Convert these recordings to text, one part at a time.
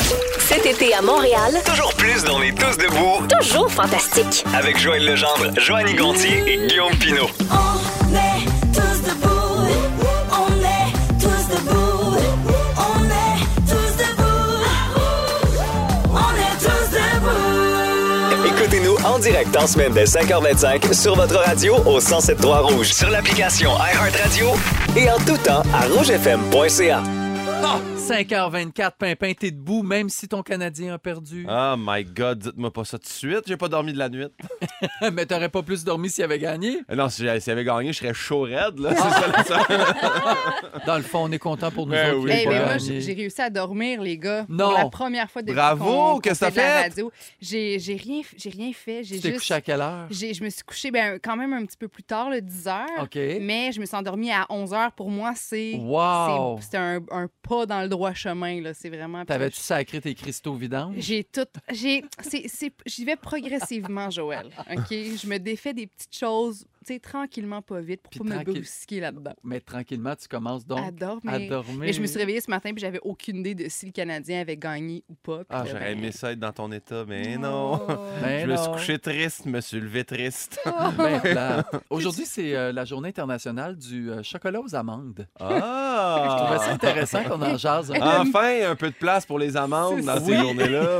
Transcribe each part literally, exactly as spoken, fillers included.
Cet été à Montréal, Toujours plus dans les Tous debout toujours fantastique. avec Joël Legendre, Joanny Gontier et Guillaume Pinault. On est tous debout. On est tous debout. On est tous debout. On est tous debout. Écoutez-nous en direct en semaine dès cinq heures vingt-cinq sur votre radio au cent sept point trois Rouge, sur l'application iHeartRadio et en tout temps à rouge f m point c a. Oh, cinq heures vingt-quatre, Pimpin, t'es debout, même si ton Canadien a perdu. Oh my God, dites-moi pas ça tout de suite. J'ai pas dormi de la nuit. Mais t'aurais pas plus dormi s'il avait gagné? Non, si j'avais, s'il avait gagné, je serais chaud raide, là. C'est ça, ça. Dans le fond, on est content pour nous Ben autres. oui. qu'il ait Hey, pas mais moi, gagné. j'ai j'ai réussi à dormir, les gars. Non. Pour la première fois depuis Bravo, qu'on, qu'est-ce qu'on que t'as fait de la fait? radio. J'ai, j'ai, rien, j'ai rien fait. J'ai Tu t'es juste... couché à quelle heure? j'ai, je me suis couchée ben, quand même un petit peu plus tard, le dix heures. OK. Mais je me suis endormie à onze heures. Pour moi, c'est, Wow! c'est, c'est un, un pas dans le droit chemin. Là. C'est vraiment... T'avais-tu sacré tes cristaux vidanges? J'ai tout. J'ai, c'est, c'est, j'y vais progressivement, Joël. OK? Je me défais des petites choses, tu sais, tranquillement, pas vite, pour Puis pas me tranquille- brusquer là-dedans. Mais tranquillement, tu commences donc À dormir. à dormir. Mais je me suis réveillée ce matin puis j'avais aucune idée de si le Canadien avait gagné ou pas. Puis Ah, là, j'aurais ben, aimé ça être dans ton état, mais non. Ben Je me suis non. couché triste, je me suis levé triste. Ben plate. Aujourd'hui, c'est euh, la journée internationale du euh, chocolat aux amandes. Je trouvais Ah! ça intéressant qu'on en jase. un peu. Enfin, un peu de place pour les amandes C'est dans ça. ces Oui. journées-là.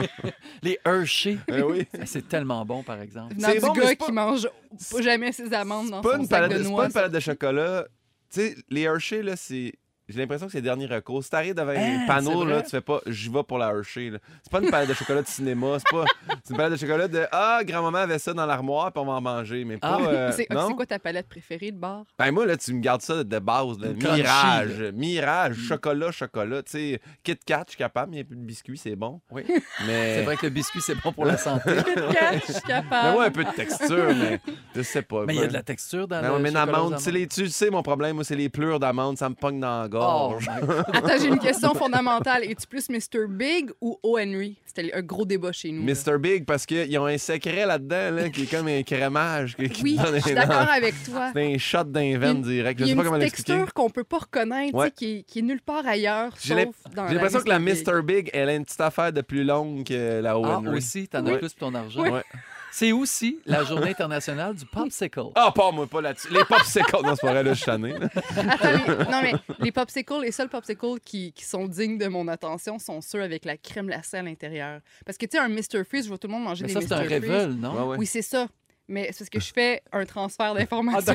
Les Hershey. Ben oui. C'est tellement bon, par exemple. venant C'est du bon, mais gars c'est pas- qui mange pas jamais ses amandes dans Pas son une, sac palette, de c'est pas noix. une palette de chocolat. Tu sais, les Hershey, là, c'est. J'ai l'impression que c'est dernier recours. Si t'arrives devant Hein, un panneau, c'est là, vrai? tu fais pas j'y vais pour la Hershey. là. C'est pas une palette de chocolat de cinéma. C'est pas. C'est une palette de chocolat de ah, grand-maman avait ça dans l'armoire, puis on va en manger. Mais pas. Ah. euh, c'est, non? c'est quoi ta palette préférée de bar? Ben moi, là, tu me gardes ça de base. Là. Une crunchy, Mirage. Mirage, chocolat, chocolat. Tu sais, Kit Kat, je suis capable, mais il y a plus de biscuits, c'est bon. Oui. Mais. C'est vrai que le biscuit, c'est bon pour la santé. Je suis capable. Mais ouais, un peu de texture, mais je sais pas. Mais il y a de la texture dans Ben le ouais, mais chocolat aux l'amande, amandes. tu sais, les- tu sais, mon problème, moi, c'est les plures d'amande, ça me pogne dans la Oh, gorge. my God. Attends, j'ai une question fondamentale. Es-tu plus mister Big ou O. Henry? C'était un gros débat chez nous. là. mister Big, parce qu'ils ont un secret là-dedans, là, qui est comme un crémage. Qui, qui Oui, te donne je suis un- d'accord avec toi. C'est un shot d'un Il y a veine une- direct. Je Il y sais a pas une comment petite l'expliquer. texture qu'on peut pas reconnaître, tu sais, Ouais. qui, est, qui est nulle part ailleurs, J'ai l'im- sauf dans J'ai la l'impression que la mister mister Big, elle a une petite affaire de plus longue que la O. Ah, Henry. aussi, t'en as Ouais. plus pour ton argent. Ouais. C'est aussi la journée internationale du popsicle. Ah, pas moi, pas là-dessus. Les popsicles, non, c'est pas vrai, là, je suis tanné. là. Attends, les- non, mais les popsicles, les seuls popsicles qui, qui sont dignes de mon attention sont ceux avec la crème glacée à l'intérieur. Parce que, tu sais, un mister Freeze, je vois tout le monde manger Mais des ça, c'est un mister Freeze. Revel, non? Ouais, ouais. Oui, c'est ça. Mais c'est parce que je fais un transfert d'informations.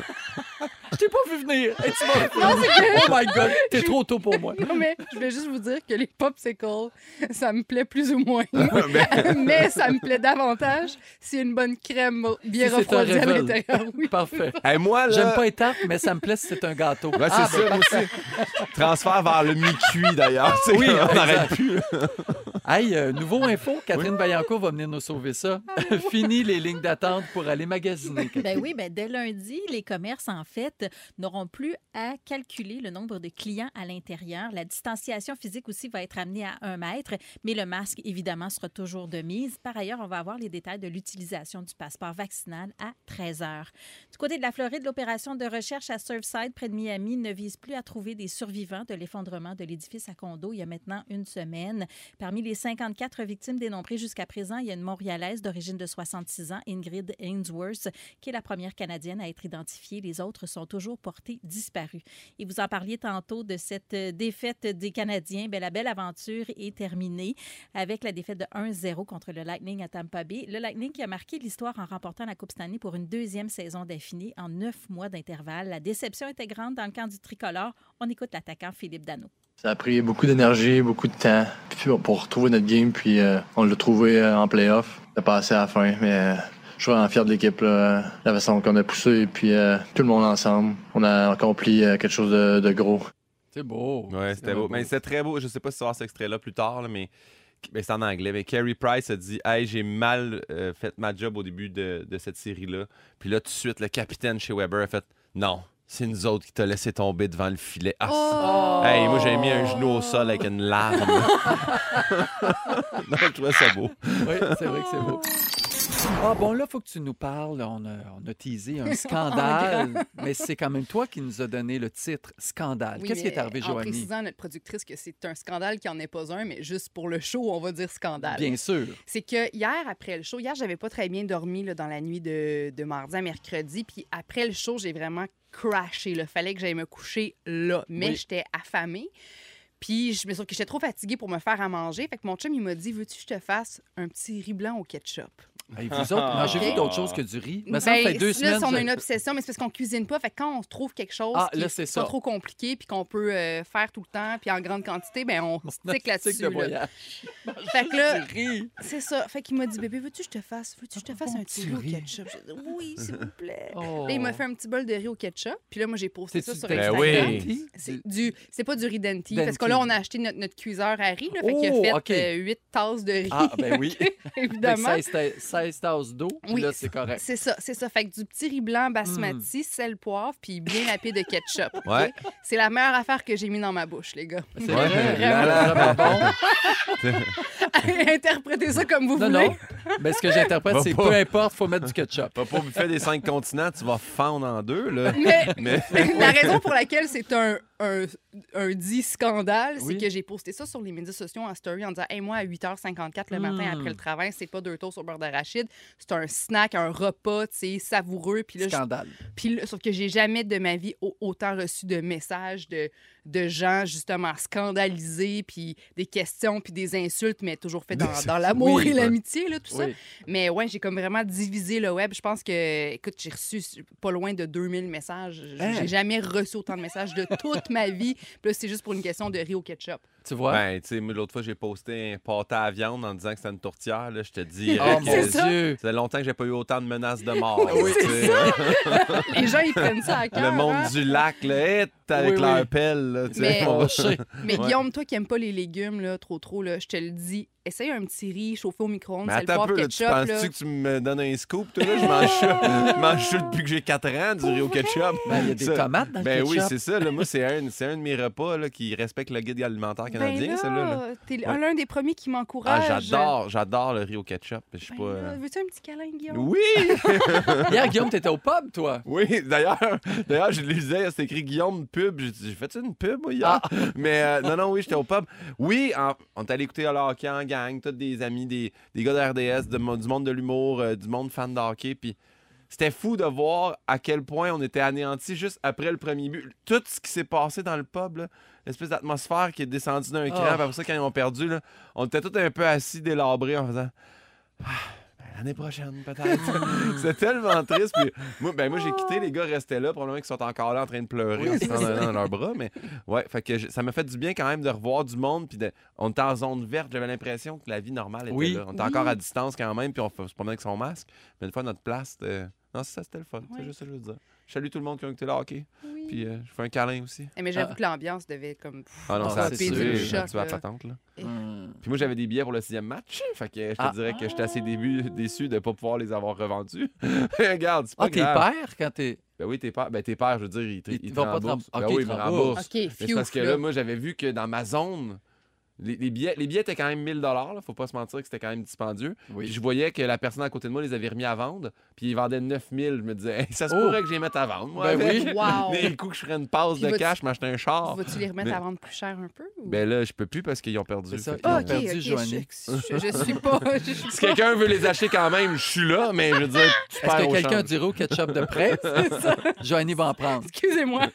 Je t'ai pas vu venir. Et tu m'as- Oh my God, t'es trop tôt pour moi. non, mais je voulais juste vous dire que les popsicles, ça me plaît plus ou moins. Ben, mais ça me plaît davantage si une bonne crème bien Si c'est un refroidie à Revel. l'intérieur. Oui. Parfait. hey, moi, là. J'aime pas les tartes, mais ça me plaît si c'est un gâteau. Ouais, c'est Ah, ça, moi aussi. Transfert vers le mi-cuit, d'ailleurs. Tu sais, Oui, on exact. n'arrête plus. là. Hey, euh, nouveau info, Catherine Vaillancourt va venir nous sauver ça. Fini les lignes d'attente pour aller magasiner. Ben oui, ben dès lundi, les commerces, en fait, n'auront plus à calculer le nombre de clients à l'intérieur. La distanciation physique aussi va être amenée à un mètre, mais le masque, évidemment, sera toujours de mise. Par ailleurs, on va avoir les détails de l'utilisation du passeport vaccinal à treize heures. Du côté de la Floride, l'opération de recherche à Surfside, près de Miami, ne vise plus à trouver des survivants de l'effondrement de l'édifice à condo il y a maintenant une semaine. Parmi les cinquante-quatre victimes dénombrées jusqu'à présent, il y a une Montréalaise d'origine de soixante-six ans, Ingrid Ainsworth, qui est la première Canadienne à être identifiée. Les autres sont toujours portés disparus. Et vous en parliez tantôt de cette défaite des Canadiens. Bien, la belle aventure est terminée avec la défaite de un zéro contre le Lightning à Tampa Bay. Le Lightning qui a marqué l'histoire en remportant la Coupe Stanley pour une deuxième saison d'affilée en neuf mois d'intervalle. La déception était grande dans le camp du tricolore. On écoute l'attaquant Philippe Danault. Ça a pris beaucoup d'énergie, beaucoup de temps puis pour retrouver notre game, puis euh, on l'a trouvé euh, en play-off. Ça a passé à la fin, mais euh, je suis vraiment fier de l'équipe, là, la façon qu'on a poussé, et puis euh, tout le monde ensemble. On a accompli euh, quelque chose de, de gros. C'est beau. Ouais, c'était beau. Mais c'était très beau. Je sais pas si tu vas voir cet extrait-là plus tard, là, mais mais c'est en anglais. Mais Carey Price a dit Hey, j'ai mal euh, fait ma job au début de, de cette série-là. Puis là, tout de suite, le capitaine chez Weber a fait Non, c'est nous autres qui t'a laissé tomber devant le filet. Ah, Oh! hey, moi, j'ai mis un genou au sol avec une larme. Non, je trouvais ça beau. Oui, c'est vrai que c'est beau. Ah bon, là, il faut que tu nous parles. On a, on a teasé un scandale, mais c'est quand même toi qui nous as donné le titre Scandale. Oui, Qu'est-ce qui mais est arrivé, en Joanie? précisant à notre productrice que c'est un scandale qui en est pas un, mais juste pour le show, on va dire scandale. Bien sûr. C'est que hier, après le show, hier, j'avais pas très bien dormi là, dans la nuit de, de mardi à mercredi. Puis après le show, j'ai vraiment crashé. Il fallait que j'aille me coucher là. Mais Oui. j'étais affamée. Puis je me suis que j'étais trop fatiguée pour me faire à manger. Fait que mon chum, il m'a dit, veux-tu que je te fasse un petit riz blanc au ketchup? Hey, vous autres, mangez-vous Ok. d'autres choses que du riz? Mais ça Ben, fait deux là, semaines. si on a je- une obsession, mais c'est parce qu'on cuisine pas. Fait que quand on trouve quelque chose Ah, qui là, est c'est pas ça. trop compliqué puis qu'on peut euh, faire tout le temps puis en grande quantité, ben on stick là-dessus. Stick de là. voyage. Fait que là, Du riz. c'est ça. Fait qu'il m'a dit, bébé, veux-tu que je te fasse, veux-tu que je te fasse bon un petit petit riz au riz. ketchup? J'ai dit, oui, s'il vous plaît. Oh. Là, il m'a fait un petit bol de riz au ketchup. Puis là, moi, j'ai posté ça C'est-tu sur du Ben Instagram. oui. C'est du, c'est pas du riz denti, Denti. parce que là, on a acheté notre, notre cuiseur à riz. Là, fait qu'il a Oh, fait OK. euh, huit tasses de riz. Ah, ben oui. Fait que Évidemment. seize ta- seize tasses d'eau, puis Oui, là, c'est correct. C'est ça, c'est ça. Fait que du petit riz blanc basmati, Mm. sel, poivre, puis bien lapé de ketchup. OK? Ouais. C'est la meilleure affaire que j'ai mis dans ma bouche, les gars. C'est Ouais, vrai, là, vraiment, là. vraiment bon. Interprétez ça comme vous Non, voulez. non. Mais ce que j'interprète, Va c'est pas. peu importe, il faut mettre du ketchup. Pas pour buffet des cinq continents, tu vas fendre en deux, là. Mais, Mais la raison pour laquelle c'est un, un, un dit scandale, Oui. c'est que j'ai posté ça sur les médias sociaux en story en disant hey, moi, à huit heures cinquante-quatre le matin Mm. après le travail, c'est pas deux toasts au beurre d'arachide, c'est un snack, un repas, tu sais, savoureux. Puis là, je- Scandale. Puis là, sauf que j'ai jamais de ma vie au- autant reçu de messages de, de gens justement scandalisés, puis des questions, puis des insultes, mais toujours fait dans, dans l'amour Oui, et ouais. l'amitié, là, tout ça. Oui. Mais ouais, j'ai comme vraiment divisé le web. Je pense que, écoute, j'ai reçu pas loin de deux mille messages. Hein? J'ai jamais reçu autant de messages de toute ma vie. Puis là, c'est juste pour une question de riz au ketchup. Tu vois? ben, tu sais, moi, l'autre fois, j'ai posté un pâté à viande en disant que c'était une tourtière. Là, je te dis. Oh que mon C'est ça. Dieu! ça fait longtemps que j'ai pas eu autant de menaces de mort. Oui, tu sais. Les gens, ils prennent ça à cœur. Le monde hein? du lac, là, hit avec Oui, leur oui. pelle. Là, tu sais. Mais- On- On sait. Mais Ouais. Guillaume, toi qui n'aimes pas les légumes, là, trop trop, là, je te le dis, essaye un petit riz chauffé au micro-ondes, Mais sel, attends un poivre, peu, là, tu ketchup. penses-tu là. que tu me donnes un scoop? Toi, là, je mange ça. Je mange ça depuis que j'ai quatre ans, du riz au ketchup. Ben, il y a des Ça- tomates dans le Ben oui, ketchup. c'est ça. Là, moi, c'est un, c'est un de mes repas là, qui respecte le guide alimentaire canadien, ben celui-là. là. là, t'es Ouais. l'un des premiers qui Ah, m'encourage. j'adore, j'adore le riz au ketchup. Je suis Ben pas. là, euh, veux-tu un petit câlin, Guillaume? Oui! Hier, Guillaume, t'étais au pub, toi? Oui, d'ailleurs, d'ailleurs, je lisais, c'était écrit Guillaume pub. J'ai dit, j'ai fait une pub, moi, hier? Ah. Mais euh, non, non, oui, j'étais au pub. Oui, en- on est allé écouter le hockey en gang, tous des amis, des, des gars de R D S, de mo- du monde de l'humour, euh, du monde fan de hockey. Puis c'était fou de voir à quel point on était anéantis juste après le premier but. Tout ce qui s'est passé dans le pub, là, l'espèce d'atmosphère qui est descendue d'un cran. Ah. Puis après ça, quand ils ont perdu, là, on était tous un peu assis, délabrés, en faisant... Ah, ben, l'année prochaine, peut-être. C'est tellement triste. Puis moi, ben, moi j'ai quitté, les gars restaient là, probablement qu'ils sont encore là en train de pleurer en se tendant dans leurs bras. Mais ouais, fait que je- ça m'a fait du bien quand même de revoir du monde. Puis de- on était en zone verte, j'avais l'impression que la vie normale était Oui. là. On était Oui. encore à distance quand même, puis on se promenait avec son masque. Mais une fois, notre place, c'était... non, c'est ça, c'était le fun. C'est Ouais. juste ça que je veux dire. Je salue tout le monde qui a écouté le hockey. Oui. Puis euh, je fais un câlin aussi. Eh, mais j'avoue Ah. que l'ambiance devait comme. pff, Ah non, Ah, ça a c'est tué, sûr. ça a Choc, tué la là. patente, là. Hum. Puis moi, j'avais des billets pour le sixième match. Fait que je te Ah. dirais que j'étais assez début, déçu de ne pas pouvoir les avoir revendus. Regarde, c'est pas Ah, t'es grave. père quand t'es. Ben oui, tes pères, ben tes pères, je veux dire, ils, te- Ils ils te te vont pas te remboursent. rem- Ben OK, oui, ils ils te me remboursent. remboursent. OK, Mais c'est phew, parce que là. là, moi, j'avais vu que dans ma zone, les, les billets, les billets étaient quand même mille dollars. Faut pas se mentir que c'était quand même dispendieux. Oui. Puis je voyais que la personne à côté de moi les avait remis à vendre. Puis ils vendaient neuf mille. Je me disais, hey, ça se Oh! pourrait que je les mette à vendre. Moi, Ben avec. oui. Wow! Des coups que je ferais une passe Puis de vas-tu- cash, m'acheter un char. Vas-tu les remettre Mais- à vendre plus cher un peu? ou- Ben là, je peux plus parce qu'ils ont perdu. C'est ça, Fait que- ils ont Ah, OK, perdu OK, Joanie. Je, je, je suis pas. Je suis Si pas- quelqu'un veut les acheter quand même, je suis là, mais je veux dire, tu Est-ce perds que au quelqu'un change. dirait au ketchup de près? Joanie va en prendre. Excusez-moi.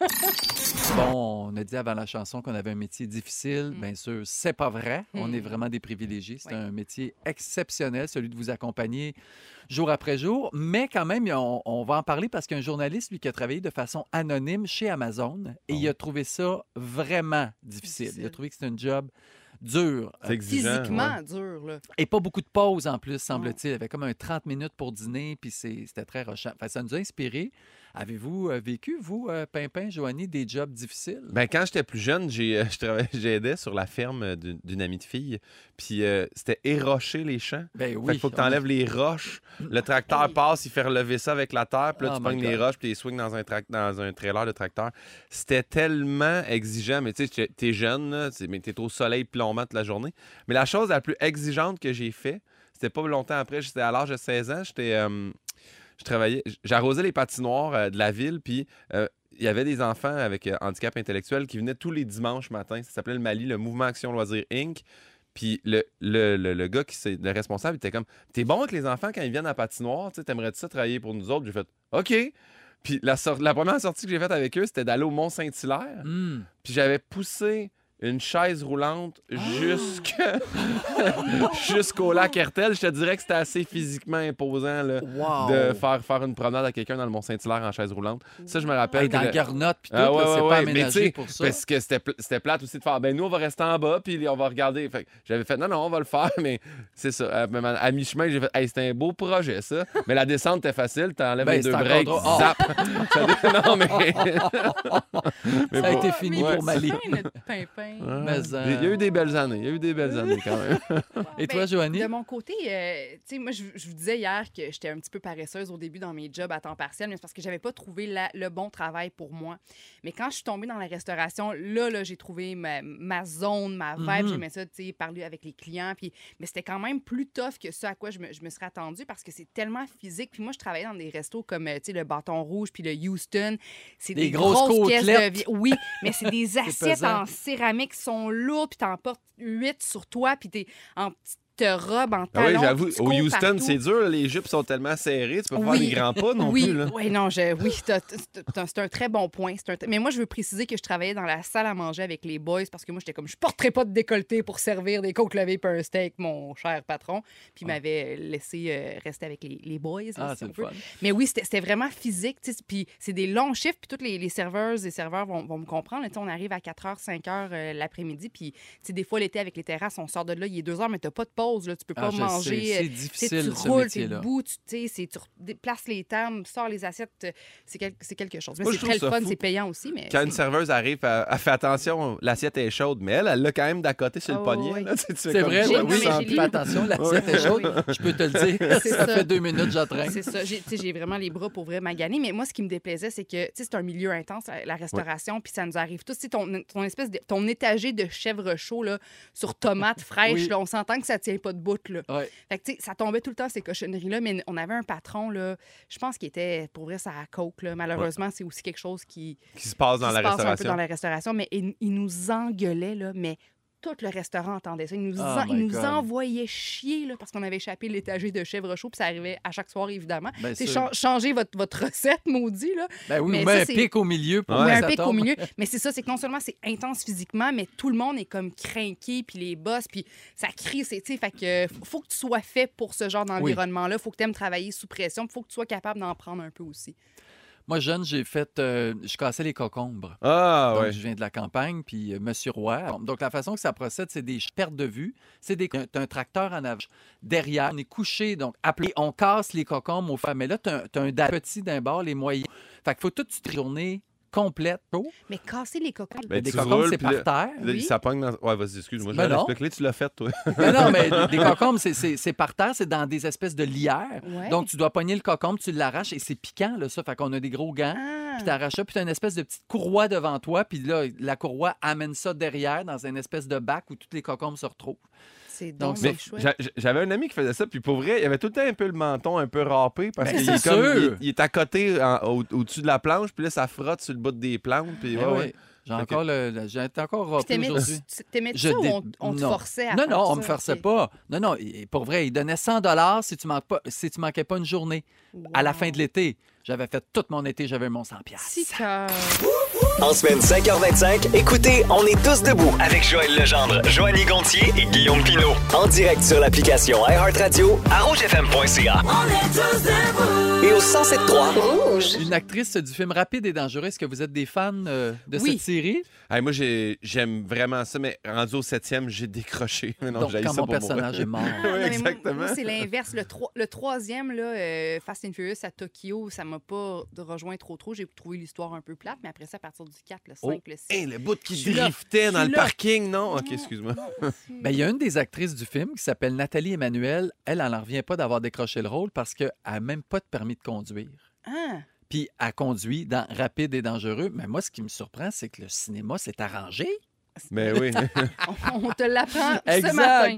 Bon, on a dit avant la chanson qu'on avait un métier difficile. Mm. Bien sûr, c'est pas vrai. On Mm. est vraiment des privilégiés. C'est Oui. un métier exceptionnel, celui de vous accompagner jour après jour. Mais quand même, on, on va en parler parce qu'il y a un journaliste, lui, qui a travaillé de façon anonyme chez Amazon et il a trouvé ça vraiment difficile. Difficile. Il a trouvé que c'était un job dur. C'est exigeant. Physiquement ouais. dur, là. Et pas beaucoup de pauses en plus, semble-t-il. Il y avait comme un trente minutes pour dîner, puis c'est- c'était très rushant. Enfin, ça nous a inspiré. Avez-vous euh, vécu, vous, euh, Pimpin, Joanie, des jobs difficiles? Ben, quand j'étais plus jeune, j'ai, euh, je travaillais, j'aidais sur la ferme euh, d'une, d'une amie de fille. Puis euh, c'était érocher les champs. Ben Fait oui. qu'il faut que on a- tu enlèves les roches. Le tracteur Hey. passe, il fait relever ça avec la terre. Puis là, Oh tu my pognes les God. roches, puis tu les swings dans un, trac- dans un trailer de tracteur. C'était tellement exigeant. Mais tu sais, t'es- t'es jeune, là, c'est- mais t'es au soleil plombant toute la journée. Mais la chose la plus exigeante que j'ai fait, c'était pas longtemps après, j'étais à l'âge de seize ans, j'étais... euh, je travaillais... J'arrosais les patinoires euh, de la ville, puis... Euh, il y avait des enfants avec euh, handicap intellectuel qui venaient tous les dimanches matins. Ça s'appelait le M A L I, le Mouvement Action Loisirs Incorporé. Puis le, le, le, le gars qui c'est le responsable, il était comme t'es bon avec les enfants quand ils viennent à patinoire, tu sais, t'aimerais-tu ça travailler pour nous autres? J'ai fait OK. Puis la, sor- la première sortie que j'ai faite avec eux, c'était d'aller au Mont-Saint-Hilaire. Mm. Puis j'avais poussé une chaise roulante jusque... jusqu'au lac Hertel. Je te dirais que c'était assez physiquement imposant là, Wow. de faire, faire une promenade à quelqu'un dans le Mont-Saint-Hilaire en chaise roulante. Ça, je me rappelle. Hey, dans que la le- garnotte, puis tout, Ah ouais, là, c'est ouais, pas ouais. Mais tu aménagé sais, pour ça. parce que c'était, pl- c'était plate aussi de faire, ben nous, on va rester en bas, puis on va regarder. Fait que j'avais fait, non, non, on va le faire, mais c'est ça. À, à- à mi-chemin, j'ai fait, hey, c'était un beau projet, ça. Mais la descente était facile, t'enlèves Ben, les deux c'est breaks, encore drôle. zap. Ça dé- non, mais. Mais Ça a bon. été fini Mais pour Mali. fin, notre pimpin. Mais, euh, Il y a eu des belles années, il y a eu des belles années quand même. Et toi, Ben, Joanie? De mon côté, euh, tu sais, moi, je, je vous disais hier que j'étais un petit peu paresseuse au début dans mes jobs à temps partiel, mais c'est parce que j'avais pas trouvé la- le bon travail pour moi. Mais quand je suis tombée dans la restauration, là, là j'ai trouvé ma, ma zone, ma vibe. Mhm. J'aimais ça, tu sais, parler avec les clients. Puis, mais c'était quand même plus tough que ça à quoi je me, je me serais attendue parce que c'est tellement physique. Puis moi, je travaillais dans des restos comme, euh, tu sais, le Bâton Rouge puis le Houston. C'est Des des, grosses grosses, pièces de côtelettes. viande. Oui, mais c'est des assiettes pesant. en céramique qui sont lourdes, puis t'en portes huit sur toi, puis t'es en petite robe, en Ah talons. oui, puis j'avoue, tu au cours Houston, partout. c'est dur, là, les jupes sont tellement serrées, tu peux pas Oui. faire des grands pas non oui, plus. Là. Oui, non, je, oui, t'as- t'as- t'as- c'est un très bon point. C'est un- mais moi, je veux préciser que je travaillais dans la salle à manger avec les boys parce que moi, j'étais comme, je porterais pas de décolleté pour servir des côtes levées et un steak, mon cher patron. Puis il m'avait laissé euh, rester avec les, les boys. là, Ah, si c'est on le peut. fun. Mais oui, c'était c'était vraiment physique. tu sais, Puis c'est des longs chiffres. Puis tous les, les serveuses et serveurs vont, vont me comprendre. Tu sais, on arrive à quatre heures, cinq heures euh, l'après-midi. Puis tu sais, des fois, l'été avec les terrasses, on sort de là, il est deux heures, mais t'as pas de pause. Là. Tu peux Ah, pas je manger. sais, c'est euh, tu sais, difficile, tu ce roules, t'es métier-là. debout, tu tu sais, c'est- tu déplaces les tables, sors les assiettes. euh, C'est quel- c'est quelque chose. Mais Moi, c'est je très le trouve ça fun, fou. c'est payant aussi. Mais Quand c'est- une serveuse arrive, elle, elle fait attention, l'assiette est chaude, mais elle, elle l'a quand même d'à côté sur le Oh, poignet. oui. là, tu sais, tu fais C'est comme vrai, ça, J'ai- oui, non, oui. mais j'ai Fais les- attention, l'assiette est chaude. Je peux te le dire. C'est Ça ça. fait deux minutes, j'entraîne. C'est ça. J'ai tu sais, j'ai vraiment les bras pour vrai maganer. Mais moi, ce qui me déplaisait, c'est que tu sais, c'est un milieu intense, la- la restauration, puis ça nous arrive tous. Tu sais, ton, ton espèce de, ton étagé de chèvre chaud là, sur tomates fraîches, Oui. là, on s'entend que ça tient pas de bout. Là. Ouais. Fait que, tu sais, ça tombait tout le temps, ces cochonneries-là. Mais on avait un patron, là, je pense qu'il était, pour vrai, ça à coke. Là. Malheureusement, c'est aussi quelque chose qui, Qui se passe dans qui la se passe un peu restauration. dans la restauration. Mais il, il nous engueulait, là, mais tout le restaurant entendait ça. Il nous, Oh en- my il nous God. envoyait chier là, parce qu'on avait échappé l'étagé de chèvre chaud, puis ça arrivait à chaque soir, évidemment. Ben, C'est sûr. cha- changer votre, votre recette, maudit, là. Ben oui, Mais on ça, met un c'est- pic au milieu pour Ou que un ça pic au tombe. milieu. Mais c'est ça, c'est que non seulement c'est intense physiquement, mais tout le monde est comme craqué, puis les boss, puis ça crie, c'est, tu sais, fait que faut- faut que tu sois fait pour ce genre d'environnement-là. Faut que tu aimes travailler sous pression, puis faut que tu sois capable d'en prendre un peu aussi. Moi, jeune, j'ai fait... euh, je cassais les cocombres. Ah, Donc, ouais. je viens de la campagne, puis euh, Monsieur Roy. Donc, la façon que ça procède, c'est des pertes de vue. C'est des... t'as un tracteur en avant. Derrière, on est couché, donc appelé, on casse les cocombres au fer. Mais là, tu as un da- petit d'un bord, les moyens. Fait qu'il faut toute une journée complète. Oh, Mais casser les cocombres. Ben, des tu cocombres, roules, c'est puis par là- terre. Là, Oui. Ça pogne dans... Ouais, vas-y, excuse-moi, je Ben vais non. l'expliquer. Tu l'as fait, toi. Mais non, mais des cocombres, c'est- c'est c'est par terre, c'est dans des espèces de lierres. Ouais. Donc, tu dois pogner le cocombre, tu l'arraches et c'est piquant, là, ça. Fait qu'on a des gros gants. Ah. Puis t'arraches ça, puis t'as une espèce de petite courroie devant toi, puis là, la courroie amène ça derrière dans une espèce de bac où toutes les cocombres se retrouvent. C'est Donc, donc c'est- bien chouette. J'a- j'a- J'avais un ami qui faisait ça, puis pour vrai, il avait tout le temps un peu le menton un peu râpé parce Ben, qu'il est c'est comme. sûr. Il, il est à côté, en- au- au-dessus de la planche, puis là, ça frotte sur le bout des plantes, puis Eh ouais, oui. ouais. J'ai Fait encore le, le- j'ai encore Puis râpé t'aimais- aujourd'hui. tu- T'aimais-tu Je ça ou dé- on, on te non. forçait à Non, faire non, on ça? me forçait C'est- pas. Non, non, il- pour vrai, il donnait cent dollars si tu manques pas, si tu manquais pas une journée. À la Wow. fin de l'été, j'avais fait tout mon été, j'avais mon cent piastres. Si cœur. En semaine cinq heures vingt-cinq, écoutez On est tous debout avec Joël Legendre, Joanie Gontier et Guillaume Pinault. En direct sur l'application iHeartRadio, à rouge f m point c a On est tous debout. et au cent sept trois. Rouge. Une actrice du film Rapide et dangereux, est-ce que vous êtes des fans euh, de Oui. cette série? Hey, moi, j'ai- j'aime vraiment ça, mais rendu au septième, j'ai décroché. Mais non, Donc, j'haïs quand ça mon pour moi. personnage est mort. Oui, Non, mais moi- exactement. Moi, c'est l'inverse. Le, troi- le troisième, là, euh, Fast and Furious à Tokyo, ça m'a pas de rejoint trop trop. J'ai trouvé l'histoire un peu plate, mais après ça, à partir du quatre, le cinq, le six. Hey, le bout qui Je suis là. driftait dans Je le suis là. parking, non? OK, excuse-moi. Ben, il y a une des actrices du film qui s'appelle Nathalie Emmanuel. Elle, elle n'en revient pas d'avoir décroché le rôle parce qu'elle n'a même pas de permis de conduire. Ah, Puis elle conduit dans Rapide et dangereux. Mais moi, ce qui me surprend, c'est que le cinéma s'est arrangé. Mais oui. on, on te l'apprend ce Exact. matin.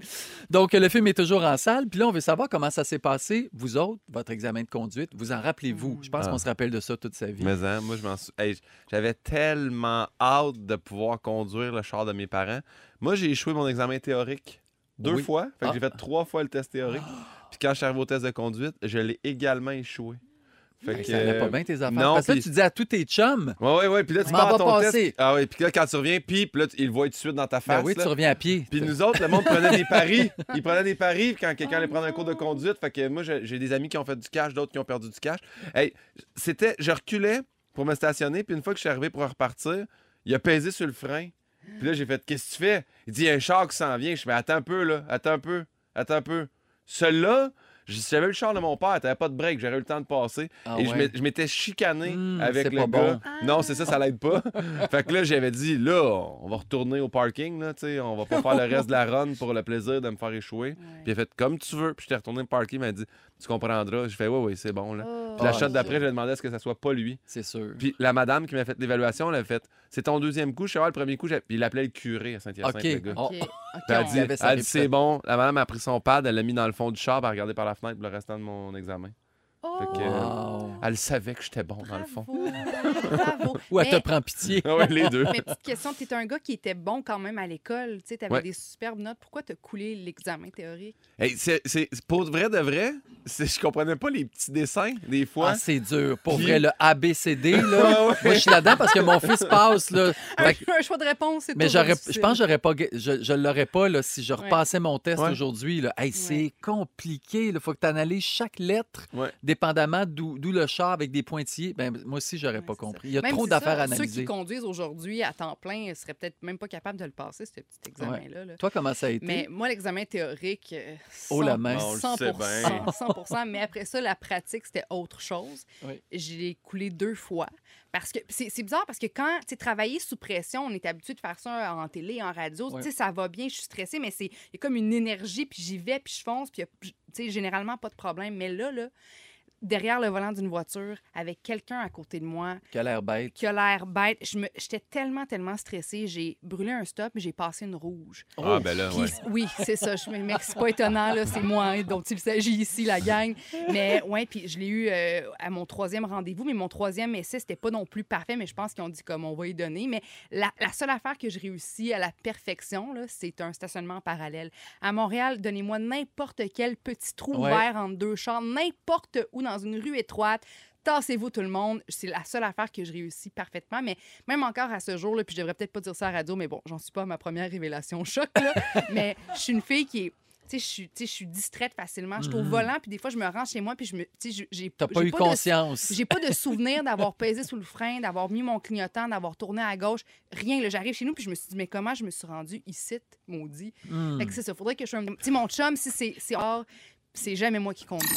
Donc, le film est toujours en salle. Puis là, on veut savoir comment ça s'est passé. Vous autres, votre examen de conduite, vous en rappelez-vous? Je pense Ah. qu'on se rappelle de ça toute sa vie. Mais hein, moi, je m'en sou- hey, j'avais tellement hâte de pouvoir conduire le char de mes parents. Moi, j'ai échoué mon examen théorique deux Oui. fois. Fait que Ah. j'ai fait trois fois le test théorique. Puis quand je suis arrivé au test de conduite, je l'ai également échoué. Fait Hey, que, ça allait pas euh, bien tes affaires. non, Parce que là, puis- tu dis à tous tes chums, Ouais, ouais, ouais. Puis là, tu M'en pars va à ton passer. test. Ah oui, puis là, quand tu reviens, puis puis là, tu- ils le voient tout de suite dans ta ben face. oui, là. tu reviens à pied. Puis nous autres, le monde prenait des paris. Ils prenaient des paris quand quelqu'un allait prendre un cours de conduite. Fait que moi, j'ai j'ai des amis qui ont fait du cash, d'autres qui ont perdu du cash. Hey, c'était, je reculais pour me stationner, puis une fois que je suis arrivé pour repartir, il a pesé sur le frein. Puis là, j'ai fait, qu'est-ce que tu fais? Il dit, il y a un char qui s'en vient. Je fais, attends un peu, là, attends un peu, attends un peu. Celui-là, si j'avais eu le char de mon père, t'avais pas de break, j'aurais eu le temps de passer. Ah et je ouais. m'é- je m'étais chicané Hum, avec c'est le pas gars. bon. Non, c'est ça, ça l'aide pas. Fait que là, j'avais dit, là, on va retourner au parking, là, tu sais, on va pas faire le reste de la run pour le plaisir de me faire échouer. Puis il a fait comme tu veux. Puis j'étais retourné au parking, il m'a dit, tu comprendras. Je fais, oui, oui, c'est bon, là. Oh. Puis la Ah, shot d'après, je lui ai demandé à ce que ça soit pas lui. C'est sûr. Puis la madame qui m'a fait l'évaluation, elle a fait, c'est ton deuxième coup, je sais pas, le premier coup, j'ai- puis il appelait le curé à Saint-Hyacinthe, OK. le gars. Oh. OK. OK, Puis elle a on- dit, Il avait sa elle a dit, c'est réputation. bon. La madame a pris son pad, elle l'a mis dans le fond du char, elle a regardé par la fenêtre pour le restant de mon examen. Fait que, euh, Wow. Elle savait que j'étais bon, dans le fond. Bravo, bravo. Ou elle te Mais- prend pitié. Ah ouais, les deux. Mais petite question, tu étais un gars qui était bon quand même à l'école. Tu sais, avais Ouais. des superbes notes. Pourquoi t'as coulé l'examen théorique? Hey, c'est, c'est- c'est- pour vrai de vrai, c'est, je comprenais pas les petits dessins, des fois. Ah, c'est dur. Pour Puis- vrai, le A B C D, là. Ah ouais. Moi, je suis là-dedans parce que mon fils passe, là. Fait que- Un, un choix de réponse, c'est mais toujours j'aurais, je difficile. pense que j'aurais pas, je, je l'aurais pas là, si je repassais mon test Ouais. aujourd'hui. Là. Hey, c'est Ouais. compliqué. Il faut que tu analyses chaque lettre, Ouais. dépendamment d'où, d'où le char avec des pointillés. Ben, moi aussi, j'aurais Ouais, pas c'est compris. ça. Il y a Même trop c'est d'affaires ça, à Ceux qui analyser. conduisent aujourd'hui à temps plein seraient peut-être même pas capables de le passer, ce petit examen-là. là. Toi, comment ça a été? Mais moi, l'examen théorique, euh, Oh, la main. On le cent sait pour cent, bien. cent pour cent. Mais après ça, la pratique, c'était autre chose. Oui. Je l'ai coulé deux fois. Parce que c'est c'est bizarre parce que quand tu sais, travailler sous pression, on est habitué de faire ça en télé, en radio. Ouais. Tu sais, ça va bien, je suis stressée, mais c'est il y a comme une énergie, puis j'y vais, puis je fonce, puis il y a, tu sais, généralement pas de problème. Mais là, là, derrière le volant d'une voiture, avec quelqu'un à côté de moi Qui a l'air bête. qui a l'air bête, je me- j'étais tellement, tellement stressée. J'ai brûlé un stop, mais j'ai passé une rouge. Ah, ben là, Puis, ouais. oui, c'est ça. Je, mais c'est pas étonnant, là, c'est moi hein, dont il s'agit ici, la gang. Mais ouais, puis je l'ai eu euh, à mon troisième rendez-vous, mais mon troisième essai, c'était pas non plus parfait, mais je pense qu'ils ont dit comme on va y donner. Mais la, la seule affaire que je réussis à la perfection, là, c'est un stationnement en parallèle. À Montréal, donnez-moi n'importe quel petit trou Ouais. ouvert entre deux chars, n'importe où dans une rue étroite. Tassez-vous tout le monde. C'est la seule affaire que je réussis parfaitement. Mais même encore à ce jour, là, puis je devrais peut-être pas dire ça à la radio, mais bon, j'en suis pas à ma première révélation choc. Là. Mais je suis une fille qui est. Tu sais, je suis- tu sais, je suis distraite facilement. Je suis au volant, puis des fois, je me rends chez moi, puis je me. Tu sais, je- j'ai T'as pas j'ai eu de- conscience. j'ai pas de souvenir d'avoir pesé sous le frein, d'avoir mis mon clignotant, d'avoir tourné à gauche. Rien. là. J'arrive chez nous, puis je me suis dit, mais comment je me suis rendue ici, maudit? Hmm. Fait que c'est ça. Faudrait que je sois un. Tu sais, mon chum, si c'est c'est hors, c'est jamais moi qui conduis.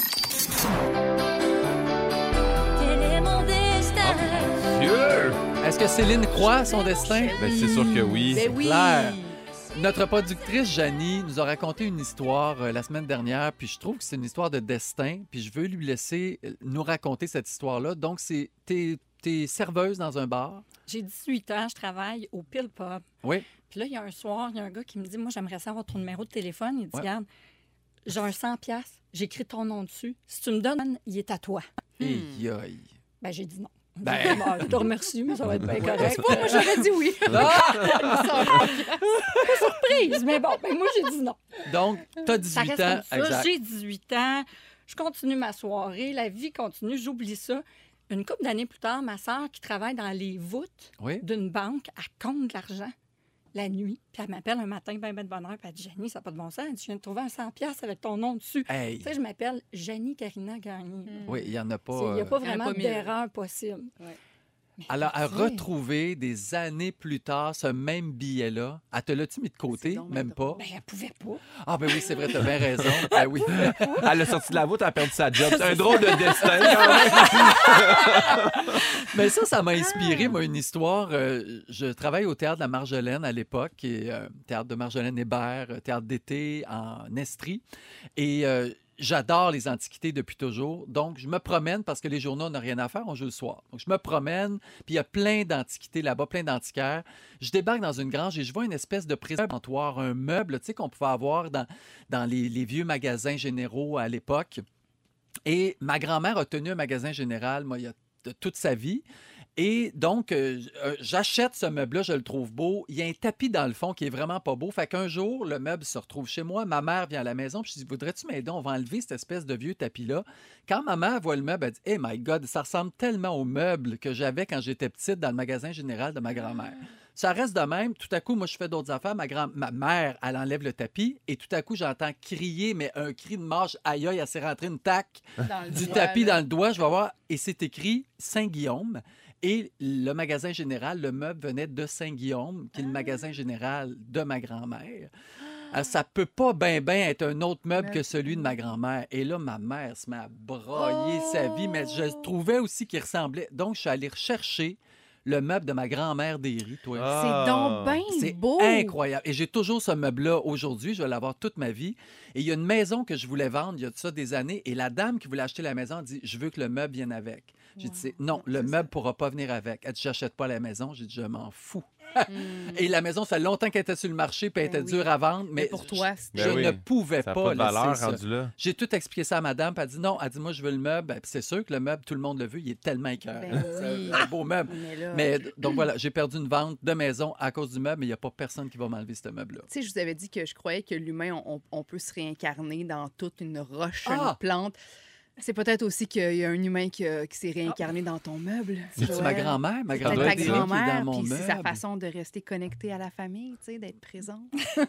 Quel est mon destin? Dieu! Est-ce que Céline croit à son destin? Ben, c'est sûr que oui. Ben oui. clair. Notre productrice Janie nous a raconté une histoire euh, la semaine dernière, puis je trouve que c'est une histoire de destin, puis je veux lui laisser euh, nous raconter cette histoire-là. Donc, c'est t'es, t'es serveuse dans un bar. J'ai dix-huit ans, je travaille au Pile Pub. Oui. Puis là, il y a un soir, il y a un gars qui me dit, moi, j'aimerais savoir ton numéro de téléphone. Il dit, Ouais. regarde, j'ai un cent piastres, j'écris ton nom dessus. Si tu me donnes, il est à toi. Aïe, aïe. Ben, j'ai dit non. Ben- J'ai dit, Bon, je te remercie, mais ça va être bien correct. Moi, j'aurais dit oui. Surprise, mais bon, ben, moi, j'ai dit non. Donc, t'as Ça dix-huit reste ans. comme ça. Exact. J'ai dix-huit ans, je continue ma soirée, la vie continue, j'oublie ça. Une couple d'années plus tard, ma sœur, qui travaille dans les voûtes Oui. d'une banque, elle compte de l'argent la nuit. Puis elle m'appelle un matin, ben, ben de bonne heure, puis elle dit, Janie, ça n'a pas de bon sens. Elle dit, je viens de trouver un cent piastres avec ton nom dessus. Hey. Tu sais, je m'appelle Janie Karina Gagné. Oui, il n'y en a pas. C'est- Il n'y a euh, pas Il y en a vraiment pas mille. d'erreur possible. Mais Alors, à tu sais, retrouver des années plus tard ce même billet-là, elle te l'a-tu mis de côté? C'est donc bien Même pas. drôle. Ben, elle pouvait pas. Ah, ben oui, c'est vrai, t'as bien raison. Ben oui. Elle a sorti de la voûte, elle a perdu sa job. C'est un drôle de destin, quand même. Mais ça, ça m'a inspiré, moi, une histoire. Euh, je travaille au Théâtre de la Marjolaine à l'époque, qui est euh, Théâtre de Marjolaine Hébert, euh, théâtre d'été en Estrie. Et euh, j'adore les antiquités depuis toujours. Donc, je me promène parce que les journaux n'ont rien à faire, on joue le soir. Donc, je me promène, puis il y a plein d'antiquités là-bas, plein d'antiquaires. Je débarque dans une grange et je vois une espèce de présentoir, un meuble, tu sais, qu'on pouvait avoir dans, dans les, les vieux magasins généraux à l'époque. Et ma grand-mère a tenu un magasin général, moi, il y a de toute sa vie. Et donc, euh, j'achète ce meuble-là, je le trouve beau. Il y a un tapis dans le fond qui est vraiment pas beau. Fait qu'un jour, le meuble se retrouve chez moi. Ma mère vient à la maison, puis je dis, voudrais-tu m'aider? On va enlever cette espèce de vieux tapis-là. Quand ma mère voit le meuble, elle dit, hey my God, ça ressemble tellement au meuble que j'avais quand j'étais petite dans le magasin général de ma grand-mère. Ça reste de même. Tout à coup, moi, je fais d'autres affaires. Ma, grand... ma mère, elle enlève le tapis et tout à coup, j'entends crier, mais un cri de marche. Aïe, aïe, elle s'est rentrée une taque du doigt, tapis là. dans le doigt. Je vais voir. Et c'est écrit Saint-Guillaume. Et le magasin général, le meuble venait de Saint-Guillaume, qui est le magasin général de ma grand-mère. Alors, ça peut pas bien ben être un autre meuble que celui de ma grand-mère. Et là, ma mère se met à broyer Oh! sa vie, mais je trouvais aussi qu'il ressemblait. Donc, je suis allé rechercher le meuble de ma grand-mère Déry, toi. C'est donc bien C'est beau. incroyable. Et j'ai toujours ce meuble-là aujourd'hui. Je vais l'avoir toute ma vie. Et il y a une maison que je voulais vendre il y a de ça des années. Et la dame qui voulait acheter la maison dit, je veux que le meuble vienne avec. J'ai dit, c'est- non, le meuble ne pourra pas venir avec. Elle dit, j'achète pas la maison. J'ai dit, je m'en fous. Et la maison, ça fait longtemps qu'elle était sur le marché, puis elle Ben était oui. dure à vendre. Mais, Mais pour toi, je, Ben je oui. ne pouvais Ça n'a pas, pas de valeur laisser ça. rendu là. J'ai tout expliqué ça à madame, puis elle dit non. Elle dit, moi, je veux le meuble. Ben, puis c'est sûr que le meuble, tout le monde le veut. Il est tellement écœurant. Ben C'est oui. un beau meuble. Mais là, Mais donc voilà, j'ai perdu une vente de maison à cause du meuble, mais il n'y a pas personne qui va m'enlever ce meuble-là. Tu sais, je vous avais dit que je croyais que l'humain, on, on peut se réincarner dans toute une roche, Ah! une plante. C'est peut-être aussi qu'il y a un humain qui, a- qui s'est réincarné dans ton meuble. C'est-tu Joël. ma grand-mère? Ma C'est peut-être grand-mère ta Déry qui est dans grand-mère, mon puis c'est sa meuble. façon de rester connecté à la famille, tu sais, d'être présente.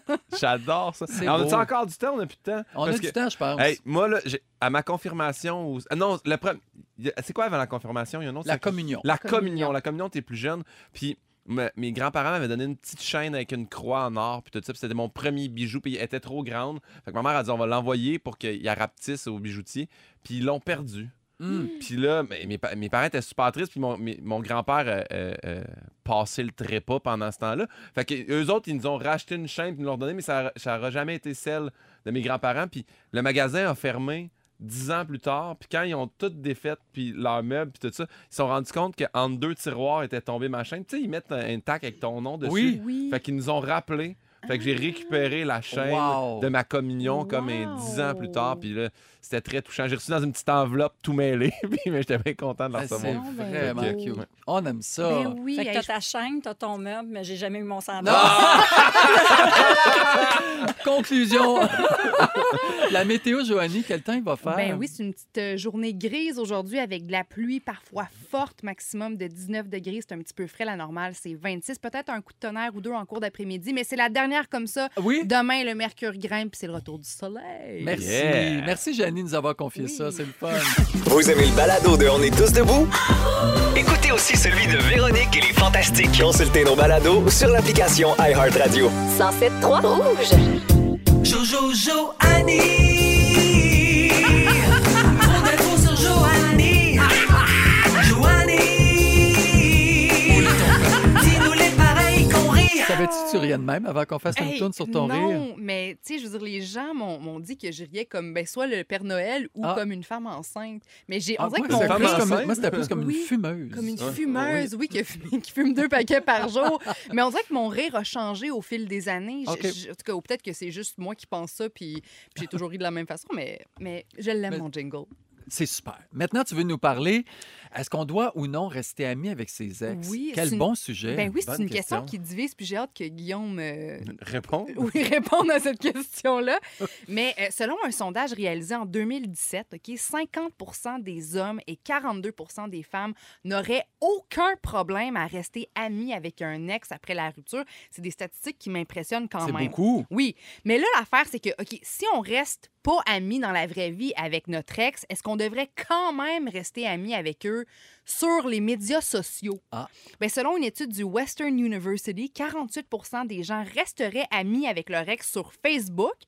J'adore ça. C'est On a-tu beau. encore du temps? On n'a plus de temps? On Parce a du que- temps, je pense. Hey, moi, là, j'ai- à ma confirmation... ou- ah non, le pre- y a- c'est quoi avant la confirmation? Il y a un autre La sacré- communion. La Communion. communion. La communion, t'es plus jeune. Puis me- mes grands-parents m'avaient donné une petite chaîne avec une croix en or. Puis tout ça. Puis c'était mon premier bijou. Puis elle était trop grande. Fait que ma mère a dit, on va l'envoyer pour qu'il la rapetisse au bijoutier. Puis ils l'ont perdu. Hum. Puis là, mes, mes pa- mes parents étaient super tristes. Puis mon, mes- mon grand-père euh, euh, euh, passait le trépas pendant ce temps-là. Fait que eux autres, ils nous ont racheté une chaîne puis ils nous l'ont donnée, mais ça n'aura jamais été celle de mes grands-parents. Puis le magasin a fermé dix ans plus tard. Puis quand ils ont tout défait, puis leurs meubles, puis tout ça, ils se sont rendus compte qu'entre deux tiroirs était tombée ma chaîne. Tu sais, ils mettent un, un tac avec ton nom dessus. Oui. Oui. Fait qu'ils nous ont rappelé. Fait que j'ai récupéré la chaîne Wow. de ma communion comme un dix ans plus tard. Puis là, c'était très touchant. J'ai reçu dans une petite enveloppe tout mêlé. Puis mais j'étais bien content de la Ah, c'est recevoir. Non, ben vraiment beau. cute. Ouais. On aime ça. Ben oui, Fait que hey, t'as je- ta chaîne, t'as ton meuble, mais j'ai jamais eu mon sandal. Conclusion. La météo, Joanie, quel temps il va faire? Ben oui, c'est une petite euh, journée grise aujourd'hui avec de la pluie parfois forte, maximum de dix-neuf degrés. C'est un petit peu frais, la normale, c'est vingt-six. Peut-être un coup de tonnerre ou deux en cours d'après-midi, mais c'est la dernière comme ça. Oui? Demain, le mercure grimpe, puis c'est le retour du soleil. Merci. Yeah. Merci, Janie, de nous avoir confié ça. C'est le fun. Vous aimez le balado de On est tous debout? Écoutez aussi celui de Véronique et les Fantastiques. Consultez nos balados sur l'application iHeartRadio. cent sept trois Rouge. Jojo Joanie. Mon info sur Joanie. Joanie. Dis-nous les pareils qu'on rit. Savais-tu que tu riais de même avant qu'on fasse une Hey, tourne sur ton non, rire? mais tu sais, je veux dire, les gens m'ont m'ont dit que je riais comme ben, soit le Père Noël ou Ah. comme une femme enceinte. Mais j'ai, on Ah, dirait moi, que mon c'était femme plus rire, comme, enceinte? moi, c'était plus comme Oui, une fumeuse. comme une Ouais. fumeuse, oui, qui, fume, qui fume deux paquets par jour. Mais on dirait que mon rire a changé au fil des années. Je- OK. je- en tout cas, ou peut-être que c'est juste moi qui pense ça, puis, puis j'ai toujours ri de la même façon, mais, mais je l'aime, Mais- mon jingle. C'est super. Maintenant, tu veux nous parler, est-ce qu'on doit ou non rester amis avec ses ex? Oui, Quel c'est une- bon sujet. Ben oui, c'est bonne une question. question. qui divise, puis j'ai hâte que Guillaume euh, Réponds. oui, répondre à cette question-là. Mais euh, selon un sondage réalisé en deux mille dix-sept, OK, cinquante pour cent des hommes et quarante-deux pour cent des femmes n'auraient aucun problème à rester amis avec un ex après la rupture. C'est des statistiques qui m'impressionnent quand C'est même. beaucoup. Oui, mais là, l'affaire, c'est que, OK, si on reste pas amis dans la vraie vie avec notre ex, est-ce qu'on devrait quand même rester amis avec eux sur les médias sociaux? Ah. Ben, selon une étude du Western University, quarante-huit pour cent des gens resteraient amis avec leur ex sur Facebook.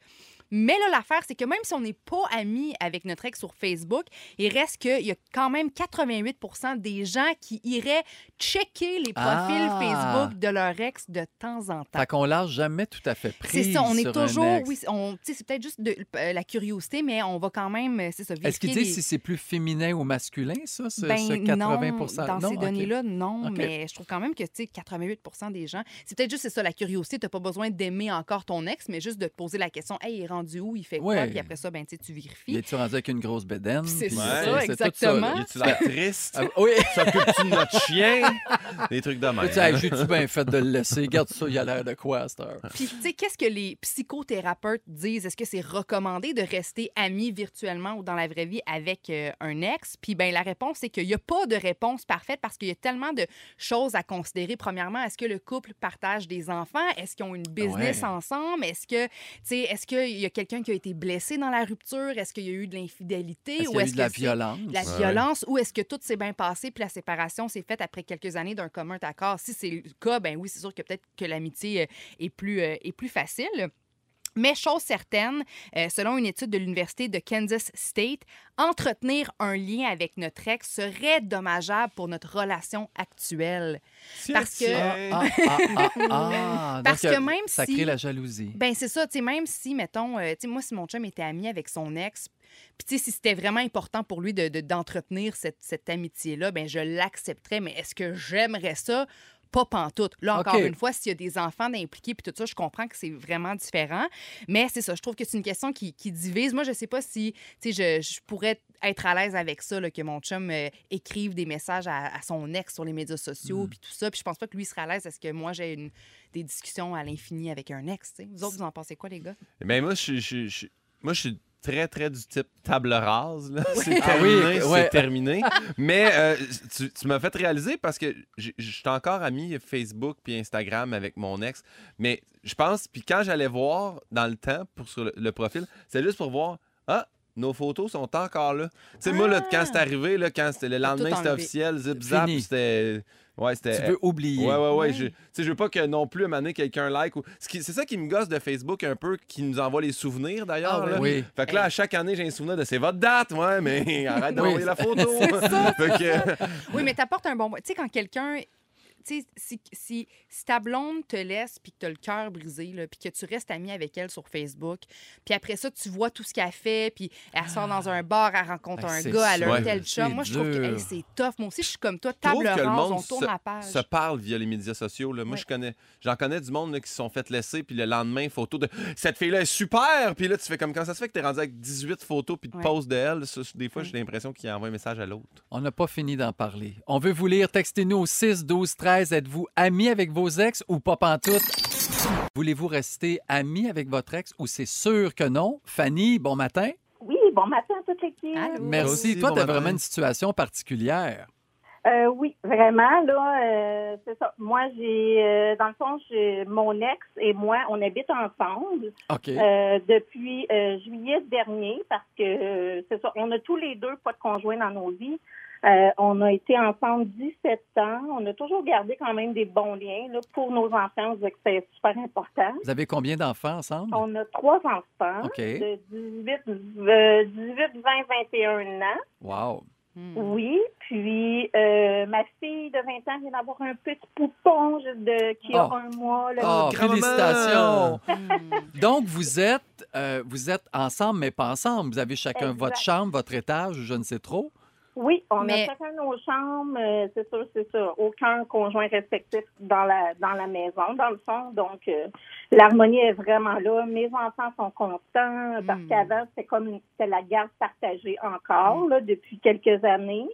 Mais là, l'affaire, c'est que même si on n'est pas amis avec notre ex sur Facebook, il reste qu'il y a quand même quatre-vingt-huit pour cent des gens qui iraient checker les profils Ah. Facebook de leur ex de temps en temps. Fait qu'on lâche jamais tout à fait prise C'est ça, on est sur un toujours, ex. oui, on, tu sais, c'est peut-être juste de, euh, la curiosité, mais on va quand même, c'est ça, vérifier. Est-ce qu'ils disent les- si c'est plus féminin ou masculin, ça, ce, Ben ce quatre-vingts pour cent? non, dans ces ok. données-là, non, OK. mais je trouve quand même que, tu sais, quatre-vingt-huit pour cent des gens, c'est peut-être juste c'est ça, la curiosité, t'as pas besoin d'aimer encore ton ex, mais juste de te poser la question, hey, il est rendu où, il fait quoi, Ouais. puis après ça, ben, tu sais, tu vérifies. Il est-tu rendu avec une grosse bédaine? C'est Puis, ça, euh, c'est tout exactement. là. Y a-tu l'air triste? Ah, oui. S'occupe-tu de notre chien? Des trucs de même. Tu sais, hey, j'ai-tu bien fait de le laisser? Garde ça, il a l'air de quoi à cette heure? Puis, tu sais, qu'est-ce que les psychothérapeutes disent? Est-ce que c'est recommandé de rester amis virtuellement ou dans la vraie vie avec euh, un ex? Puis, ben la réponse, c'est qu'il n'y a pas de réponse parfaite parce qu'il y a tellement de choses à considérer. Premièrement, est-ce que le couple partage des enfants? Est-ce qu'ils ont une business Ouais. ensemble? Est-ce que, tu sais, est-ce qu'il y a quelqu'un qui a été blessé dans la rupture? Est-ce qu'il y a eu de l'infidélité? Est-ce qu'il Ou y a eu est-ce de la que c'est violence? de la Ouais. violence? Ou est-ce que tout s'est bien passé puis la séparation s'est faite après quelques années d'un commun accord? Si c'est le cas, ben oui, c'est sûr que peut-être que l'amitié euh, est plus, euh, est plus facile. Mais chose certaine, euh, selon une étude de l'Université de Kansas State, entretenir un lien avec notre ex serait dommageable pour notre relation actuelle. Parce que- Tiens. Ah, ah, ah, ah. Parce Donc, que euh, même ça si- crée la jalousie. Ben c'est ça, tu sais, même si, mettons, euh, tu sais, moi, si mon chum était ami avec son ex, puis tu sais, si c'était vraiment important pour lui de, de- d'entretenir cette, cette amitié-là, ben je l'accepterais, mais est-ce que j'aimerais ça? Pas pantoute. Là, encore OK. une fois, s'il y a des enfants d'impliqués puis tout ça, je comprends que c'est vraiment différent. Mais c'est ça, je trouve que c'est une question qui, qui divise. Moi, je sais pas si, tu sais, je, je pourrais être à l'aise avec ça, là, que mon chum euh, écrive des messages à, à son ex sur les médias sociaux Mm. puis tout ça. Puis je pense pas que lui serait à l'aise à ce que moi, j'ai une, des discussions à l'infini avec un ex, tu sais. Vous autres, vous en pensez quoi, les gars? Ben moi, je suis- je suis- moi, je suis très, très du type table rase. Là. C'est Ah oui, terminé, ouais. c'est terminé. Mais euh, tu, tu m'as fait réaliser parce que j- je suis encore ami Facebook puis Instagram avec mon ex. Mais je pense, puis quand j'allais voir dans le temps pour sur le, le profil, c'est juste pour voir, ah, nos photos sont encore là. Tu sais, moi, là, quand c'est arrivé, là, quand c'était le lendemain, tout c'était enlevé. officiel, zip zap, Fini. c'était... Ouais, c'était... Tu veux oublier. Ouais, ouais, ouais. Ouais. Je, tu sais, je veux pas que non plus, à un moment donné, quelqu'un like. Ou... Ce qui- C'est ça qui me gosse de Facebook un peu, qui nous envoie les souvenirs d'ailleurs. Ah, là. oui. Fait que là, à chaque année, j'ai un souvenir de c'est votre date, ouais, mais arrête d'envoyer Oui. la photo. Fait que, Oui, mais t'apportes un bon point. Tu sais, quand quelqu'un. Tu sais, si, si, si ta blonde te laisse puis que tu as le cœur brisé, là, puis que tu restes ami avec elle sur Facebook, puis après ça, tu vois tout ce qu'elle fait, puis elle sort dans un bar, elle rencontre Ben, un c'est gars, elle a sûr. un tel C'est chum. Moi, je trouve que dur. hey, c'est tough. Moi aussi, je suis comme toi. je trouve Table que le rase, monde on tourne se, la page. se parle via les médias sociaux. Là. Moi, Ouais. je connais, j'en connais du monde là, qui se sont fait laisser, puis le lendemain, photo de cette fille-là est super, puis là, tu fais comme quand ça se fait que t'es rendu avec dix-huit photos puis de Ouais. posts d'elle. Ça, des fois, Ouais. j'ai l'impression qu'il envoie un message à l'autre. On n'a pas fini d'en parler. On veut vous lire. Textez-nous au six douze treize. Êtes-vous amis avec vos ex ou pas pantoute? Voulez-vous rester amis avec votre ex ou c'est sûr que non? Fanny, bon matin. Oui, bon matin à toute l'équipe. Allô? Merci. aussi, Toi, bon tu as matin. vraiment une situation particulière. Euh, oui, vraiment, là, euh, c'est ça. Moi, j'ai, euh, dans le fond, j'ai, mon ex et moi, on habite ensemble OK. euh, depuis euh, juillet dernier parce que, euh, c'est ça, on a tous les deux pas de conjoint dans nos vies. Euh, on a été ensemble dix-sept ans. On a toujours gardé quand même des bons liens. Là, pour nos enfants, on disait que c'est super important. Vous avez combien d'enfants ensemble? On a trois enfants OK. de dix-huit, euh, dix-huit, vingt, vingt et un ans. Wow. Hmm. Oui, puis euh, ma fille de vingt ans vient d'avoir un petit poupon juste de, qui a Oh. un mois. Là. Oh, grand-maman! félicitations! Hmm. Donc, vous êtes, euh, vous êtes ensemble, mais pas ensemble. Vous avez chacun Exact. votre chambre, votre étage, ou je ne sais trop. Oui, on Mais- a chacun nos chambres, euh, c'est sûr, c'est ça. Aucun conjoint respectif dans la dans la maison, dans le fond. Donc, euh, l'harmonie est vraiment là. Mes enfants sont contents parce Mm. qu'avant, c'était comme une- c'était la garde partagée encore, là, depuis quelques années.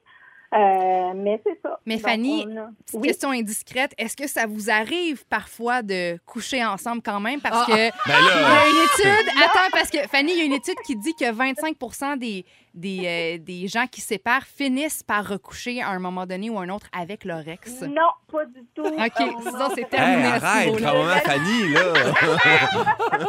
Euh, mais c'est ça. Mais Donc, Fanny, on a- Petite oui. question indiscrète, est-ce que ça vous arrive parfois de coucher ensemble quand même? Parce Ah, que Ben il y a là, une étude, attends, parce que Fanny, il y a une étude qui dit que vingt-cinq pour cent des, des, euh, des gens qui se séparent finissent par recoucher à un moment donné ou un autre avec leur ex. Non, pas du tout. OK, Euh, sinon non. c'est terminé hey, à ce arrête, niveau-là. grand-maman Fanny, là.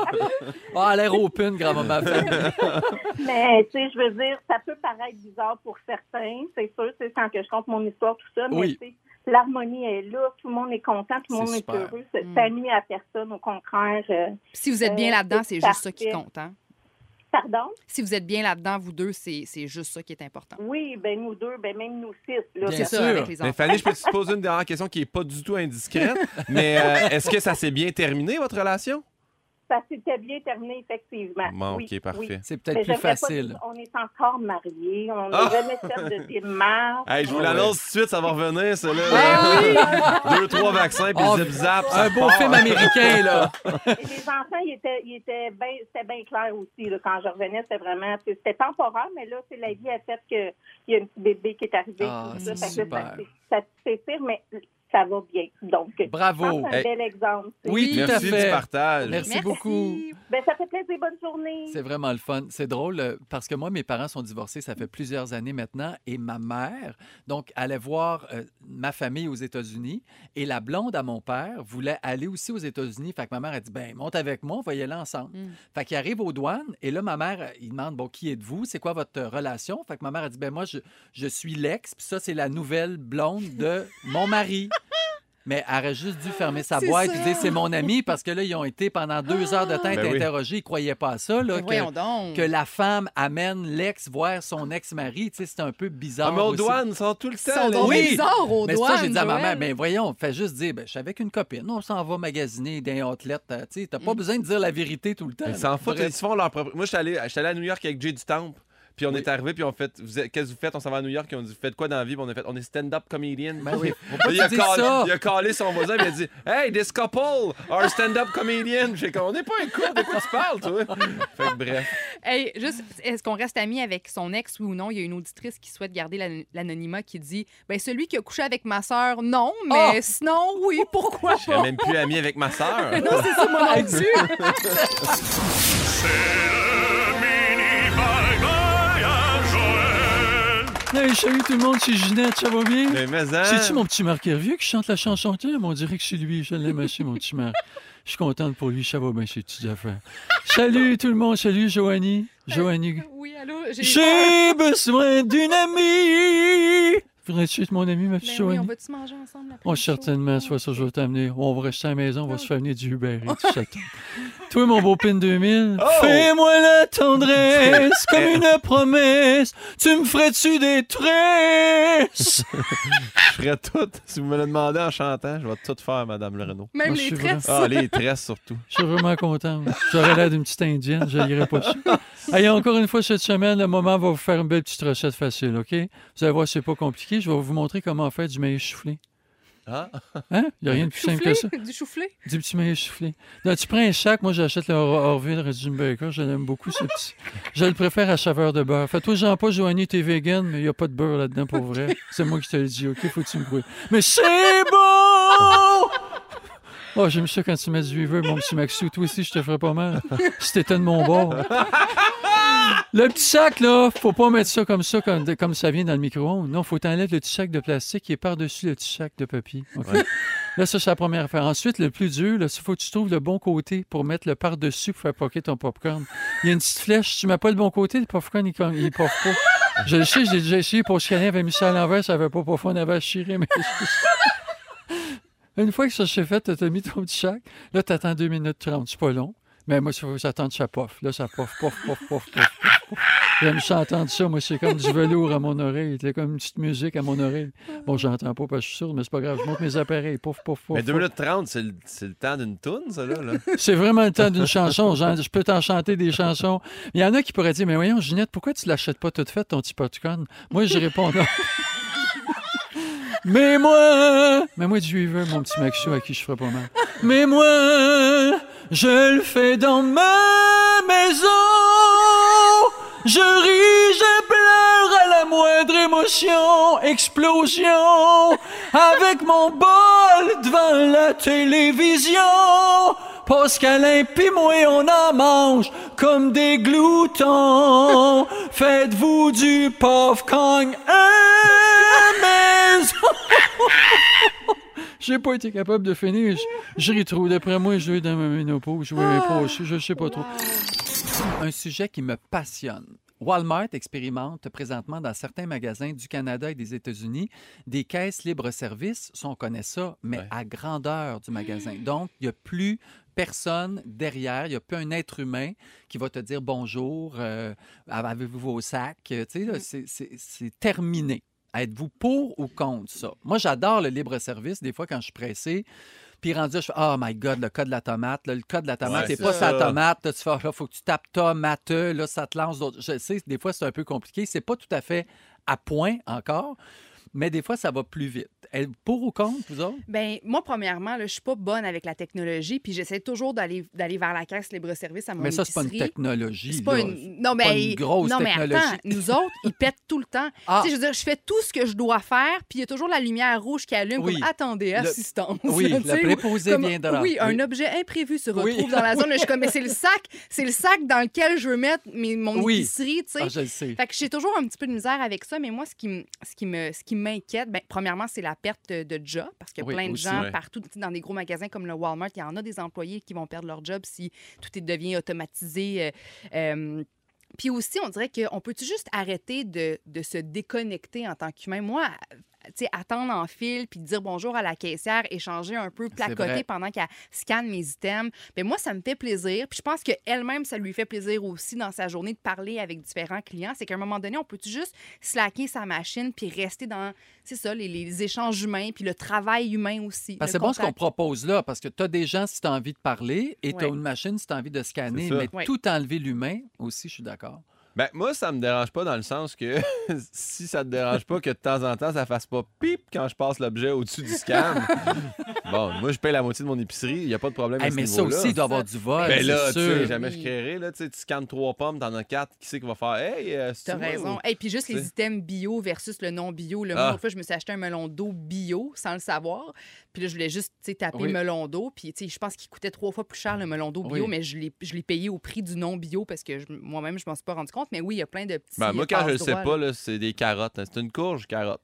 Ah, elle a l'air open, grand-maman Fanny. Mais, tu sais, je veux dire, ça peut paraître bizarre pour certains, c'est sûr, c'est quand que je compte mon histoire, tout ça, mais Oui. tu sais, l'harmonie est là, tout le monde est content, tout le C'est monde super. est heureux, ça Mm. ça nuit à personne, au contraire. euh, Si vous êtes bien Euh, là-dedans, c'est c'est juste ça qui parfait. compte. Hein? Pardon? Si vous êtes bien là-dedans, vous deux, c'est, c'est juste ça qui est important. Oui, ben nous deux, ben même nous six. Là, Bien C'est sûr. ça, avec les enfants. Mais Fanny, je peux te poser une dernière question qui n'est pas du tout indiscrète, mais euh, est-ce que ça s'est bien terminé, votre relation? Ça s'était bien terminé, effectivement. Bon, oui, OK, parfait. oui. C'est peut-être Mais plus j'aimerais pas facile. dire, on est encore mariés. On n'a Ah! jamais fait de démarche. Hey, je vous Ah l'annonce tout de suite, ça va revenir, ça, là. Ben Deux, trois vaccins, puis Oh, zip-zap, ça Un beau part. film américain, là. Et les enfants, ils étaient, ils étaient bien, c'était bien clair aussi. Là, quand je revenais, c'était vraiment, c'était temporaire, mais là, c'est la vie a fait qu'il y a un petit bébé qui est arrivé. Ah, tout ça. c'est Fait que là, super. ça, ça, c'est pire, mais ça va bien. Donc, Bravo. je pense que c'est un Hey. bel exemple. Oui, tout à Merci fait. du partage. Merci, Merci. beaucoup. Ben, ça fait plaisir. Bonne journée. C'est vraiment le fun. C'est drôle euh, parce que moi, mes parents sont divorcés, ça fait plusieurs années maintenant, et ma mère, donc, allait voir euh, ma famille aux États-Unis, et la blonde à mon père voulait aller aussi aux États-Unis. Fait que ma mère a dit, ben, monte avec moi, on va y aller ensemble. Mm. Fait qu'il arrive aux douanes, et là, ma mère, il demande, bon, qui êtes-vous? C'est quoi votre relation? Fait que ma mère a dit, ben, moi, je, je suis l'ex, puis ça, c'est la nouvelle blonde de mon mari. Mais elle aurait juste dû fermer sa C'est boîte ça. et dire c'est mon ami parce que là, ils ont été pendant deux heures de temps Ben oui. interrogés. Ils ne croyaient pas à ça. Là, Mais que, voyons donc. que la femme amène l'ex voir son ex-mari. Tu sais, c'est un peu bizarre. Ah, mais aux aussi. douanes, ils sont tout le Ils sont temps. là. donc Oui. bizarres aux Mais douanes, ça, j'ai dit à ma mère, Joël. ben voyons, fais juste dire, ben, je suis avec une copine, on s'en va magasiner dans un outlet. euh, Tu sais, t'as pas Mm. besoin de dire la vérité tout le temps. Ils s'en foutent, Bref. ils se font leur propre. Moi, je suis allé, j'étais allé à New York avec Jay du Temple. Puis on est arrivé, puis on fait. Vous êtes- Qu'est-ce que vous faites? On s'en va à New York, et on dit, faites quoi dans la vie? Puis on a fait, on est stand-up comedian. Ben oui, faut pas Puis il, a que tu dises callé, ça. il a callé son voisin, puis il a dit, hey, this couple are stand-up comedian. J'ai comme, on n'est pas un couple, de quoi tu parles, toi? Fait que bref. Hey, juste, est-ce qu'on reste amis avec son ex, oui ou non? Il y a une auditrice qui souhaite garder l'an- l'anonymat qui dit ben celui qui a couché avec ma sœur, non, mais Oh! sinon, oui, pourquoi Je serais pas? même plus ami avec ma sœur. Non, c'est ça, moi non plus. Hey, salut tout le monde, c'est Ginette, ça va bien? Mais, mais hein, C'est-tu mon petit Marc Hervieux qui chante la chanson thème? On dirait que c'est lui. Je l'aime assez, mon petit Marc. Je suis contente pour lui. Ça va bien, ces petites affaires. Salut tout le monde. Salut, Joanie. Joanie. Oui, allô? J'ai besoin d'une amie. Voudrais-tu être mon ami, ma petite Ben oui, Joanie? on va-tu manger ensemble après? Oh, le show? certainement, soit ça, je vais t'amener. On va rester à la maison, on va se faire venir du Uber Eats, tout ça. Toi, mon beau pin deux mille, Oh! fais-moi la tendresse comme une promesse. Tu me ferais-tu des tresses? je ferais tout. Si vous me le demandez en chantant, je vais tout faire, Madame Le Renault. Même Moi, je les suis tresses. Ah, les tresses surtout. Je suis vraiment content. J'aurais l'air d'une petite indienne, je n'irai pas ça. Allez, encore une fois, cette semaine, le moment va vous faire une belle petite recette facile, OK? Vous allez voir, c'est pas compliqué. Je vais vous montrer comment faire du maïs soufflé. Ah? Hein? Il n'y a rien de plus simple que ça. Soufflé? Du soufflé? Du petit maïs soufflé. Là, tu prends un sac. Moi, j'achète le Or- Orville Régime Baker. Je l'aime beaucoup, ce petit. Je le préfère à saveur de beurre. Fais-toi, Jean, pas, Joanie, t'es vegan, mais il n'y a pas de beurre là-dedans pour vrai. C'est moi qui te le dis, OK? Faut que tu me prouves. Mais c'est bon! Oh, j'aime ça quand tu mets du reverb, mon petit Maxou. Toi aussi, je te ferais pas mal. Si t'étais de mon bord. Le petit sac, là, faut pas mettre ça comme ça, comme, comme ça vient dans le micro-ondes. Non, faut t'enlèver le petit sac de plastique qui est par-dessus le petit sac de papier. OK? Ouais. Là, ça, c'est la première affaire. Ensuite, le plus dur, il faut que tu trouves le bon côté pour mettre le par-dessus pour faire poker ton popcorn. Il y a une petite flèche. Si tu mets pas le bon côté, le popcorn, il, il poffe pas. Je le sais, j'ai déjà essayé pour scanner, avait mis ça à l'envers, ça avait pas pas on avait chiré, mais... Une fois que ça s'est fait, tu as mis ton petit sac. Là, tu attends deux minutes trente. C'est pas long. Mais moi, il faut que j'attende que ça poffe. Là, ça poffe, pof, pof, pof, pof, pof. J'aime ça entendre ça. Moi, c'est comme du velours à mon oreille. C'est comme une petite musique à mon oreille. Bon, j'entends pas parce que je suis sourd, mais c'est pas grave. Je monte mes appareils. Pof, pof, pof. Mais deux pof. minutes trente, c'est le, c'est le temps d'une toune, ça, là. là. C'est vraiment le temps d'une chanson. Genre, je peux t'en chanter des chansons. Il y en a qui pourraient dire, mais voyons, Ginette, pourquoi tu l'achètes pas toute faite, ton petit popcorn? Moi, je réponds non. Mais moi, mais moi du Weaver, mon petit Maxou à qui je ferais pas mal. Mais moi, je le fais dans ma maison. Je ris, je pleure à la moindre émotion, explosion, avec mon bol devant la télévision. Pascalin pis moi, on en mange comme des gloutons. Faites-vous du popcorn à maison. J'ai pas été capable de finir. Je, je ris trop. D'après moi, je vais dans ma ménopause. Je vais pas, je, je sais pas trop. Un sujet qui me passionne. Walmart expérimente présentement dans certains magasins du Canada et des États-Unis des caisses libre-service. Ça, on connaît ça, mais Ouais. à grandeur du magasin. Donc, il n'y a plus personne derrière, il n'y a plus un être humain qui va te dire bonjour, euh, avez-vous vos sacs? Tu sais, là, c'est, c'est, c'est terminé. Êtes-vous pour ou contre ça? Moi, j'adore le libre-service. Des fois, quand je suis pressé, puis rendu, je fais « Oh my God, le cas de la tomate. » Là, le cas de la tomate, Ouais, c'est c'est pas ça. sa tomate. Là, tu fais, il faut que tu tapes tomate. Là, ça te lance d'autres. Je sais, des fois, c'est un peu compliqué. C'est pas tout à fait à point encore, mais des fois, ça va plus vite. Elle- Pour ou contre, vous autres? Ben moi, premièrement, là, je suis pas bonne avec la technologie, puis j'essaie toujours d'aller d'aller vers la caisse libre-service à mon Mais ça, c'est pas une épicerie. technologie. C'est pas là. une... Non, pas mais... une grosse non, mais technologie. attends, nous autres, ils pètent tout le temps. Ah. Tu sais, je veux dire, je fais tout ce que je dois faire, puis il y a toujours la lumière rouge qui allume Oui. comme « Attendez, Le- assistance. » Oui, Tu le sais, préposé comme- viendra. Oui, un Oui. objet imprévu se retrouve Oui. dans la zone. Je suis comme, mais c'est le sac, c'est le sac dans lequel je veux mettre mes, mon Oui. épicerie, tu sais. Ah, je le sais. Fait que j'ai toujours un petit peu de misère avec ça, mais moi, ce qui, me- ce qui me, ce qui m'inquiète, ben, premièrement, c'est la perte de, de job, parce qu'il y a Oui, plein de aussi, gens ouais. partout, tu sais, dans des gros magasins comme le Walmart, il y en a des employés qui vont perdre leur job si tout est, devient automatisé. euh, euh, Puis aussi, on dirait qu'on peut-tu juste arrêter de, de se déconnecter en tant qu'humain? Moi, tu sais, attendre en file puis dire bonjour à la caissière, échanger un peu, vrai. placoter pendant qu'elle scanne mes items, bien, moi, ça me fait plaisir. Puis je pense qu'elle-même, ça lui fait plaisir aussi dans sa journée de parler avec différents clients. C'est qu'à un moment donné, on peut-tu juste slacker sa machine puis rester dans, c'est ça, les, les échanges humains puis le travail humain aussi. Parce que le c'est bon ce qu'on contact. propose là, parce que tu as des gens si tu as envie de parler et tu as Ouais. une machine si tu as envie de scanner, C'est ça. mais Ouais. tout enlever l'humain aussi, je suis d'accord. Ben, moi, ça me dérange pas dans le sens que si ça te dérange pas que de temps en temps, ça fasse pas pip quand je passe l'objet au-dessus du scan. Bon, moi, je paye la moitié de mon épicerie, il n'y a pas de problème à Hey, ce mais ça niveau-là. aussi, il doit y avoir du vol. Ben là, c'est tu sais, sûr. jamais Oui. je créerai, là, tu sais, tu scannes trois pommes, t'en as quatre, qui c'est qui va faire? Hey, euh, c'est T'as moi raison. ou- Et puis juste les T'sais. items bio versus le non bio. Là, moi, Ah. l'autre fois, je me suis acheté un melon d'eau bio sans le savoir. Puis là, je voulais juste tu sais, taper Oui. melon d'eau. Puis tu sais, je pense qu'il coûtait trois fois plus cher le melon d'eau bio, Oui. mais je l'ai, je l'ai payé au prix du non bio parce que je- moi-même, je m'en suis pas rendu compte. Mais oui, il y a plein de petits. Ben, moi, quand je le sais passe-droits, pas, là. là, c'est des carottes. hein. C'est une courge, carotte.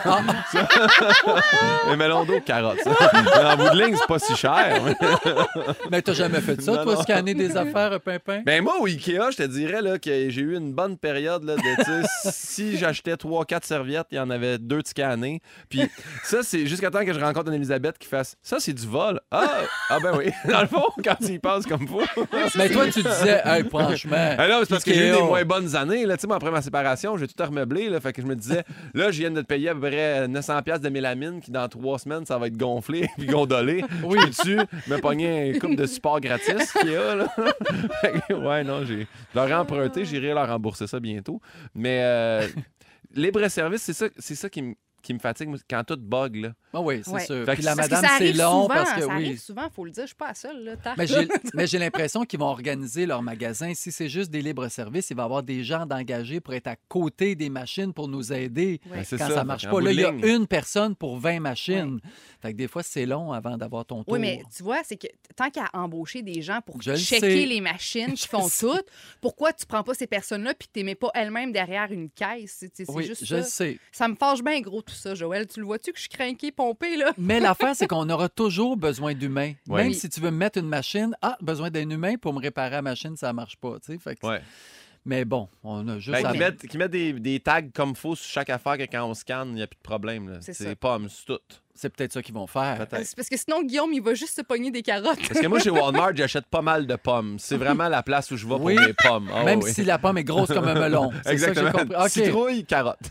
Un melon d'eau, carotte. ça. Mais en bout de ligne, c'est pas si cher. Mais t'as jamais fait ça, Non, toi, non. scanner des affaires, un pimpin? Ben moi, au Ikea, je te dirais là, que j'ai eu une bonne période là, de, tu sais, si j'achetais trois quatre serviettes, il y en avait deux de scannées. Puis ça, c'est jusqu'à temps que je rencontre une Elisabeth qui fasse « Ça, c'est du vol. » Ah, ah ben oui. Dans le fond, quand tu y penses comme faut. Mais toi, tu disais, hey, franchement. Ah non, c'est parce que j'ai eu des Ikea. moins bonnes années. Là. Tu sais, moi, après ma séparation, j'ai tout remeubler. Là, fait que je me disais, là, je viens de te payer à peu près neuf cents dollars de mélamine qui, dans trois semaines, ça va être gonflé puis gondolé. Oui. Peux-tu me pogner un couple de support gratis qu'il y a, là? Fait que, ouais, non, j'ai... Je leur ai emprunté, j'irai leur rembourser ça bientôt. Mais euh, libre-service, c'est ça, c'est ça qui me qui me fatigue moi, quand tout bug, là. Ah oui, c'est Ouais. sûr. Fait Puis que- la Parce que madame, ça c'est arrive long souvent, parce que ça oui. arrive souvent, il faut le dire. Je suis pas la seule. Là. T'as- Mais j'ai, mais j'ai l'impression qu'ils vont organiser leur magasin. Si c'est juste des libres-services, il va y avoir des gens d'engagés pour être à côté des machines pour nous aider Ouais. Ben, c'est quand ça, ça, fait marche qu'en pas. bout Là, de il y a ligne- une personne pour vingt machines. Fait que des fois, c'est long avant d'avoir ton tour. Oui, mais tu vois, c'est que tant qu'à embaucher des gens pour Je le checker sais. les machines qui Je font sais. tout, pourquoi tu prends pas ces personnes-là puis tu les mets pas elles-mêmes derrière une caisse? C'est, c'est oui, juste je le ça. sais. Ça me fâche bien gros tout ça, Joël. Tu le vois-tu que je suis craquée, pompée, là? Mais l'affaire, c'est qu'on aura toujours besoin d'humains. Ouais. Même Oui. si tu veux me mettre une machine, ah, besoin d'un humain pour me réparer la machine, ça marche pas. Tu sais. Fait que- Ouais. Mais bon, on a juste Ben, à- qui mettent, qui mettent des, des tags comme faux sur chaque affaire que quand on scanne, il n'y a plus de problème. Là. C'est C'est ça. pommes, c'est tout. C'est peut-être ça qu'ils vont faire. Peut-être. C'est parce que sinon, Guillaume, il va juste se pogner des carottes. Parce que moi, chez Walmart, j'achète pas mal de pommes. C'est vraiment la place où je vais pour Oui. mes pommes. Ah, Même oui. si la pomme est grosse comme un melon. C'est Exactement. ça que j'ai compris. OK. Citrouille, carotte.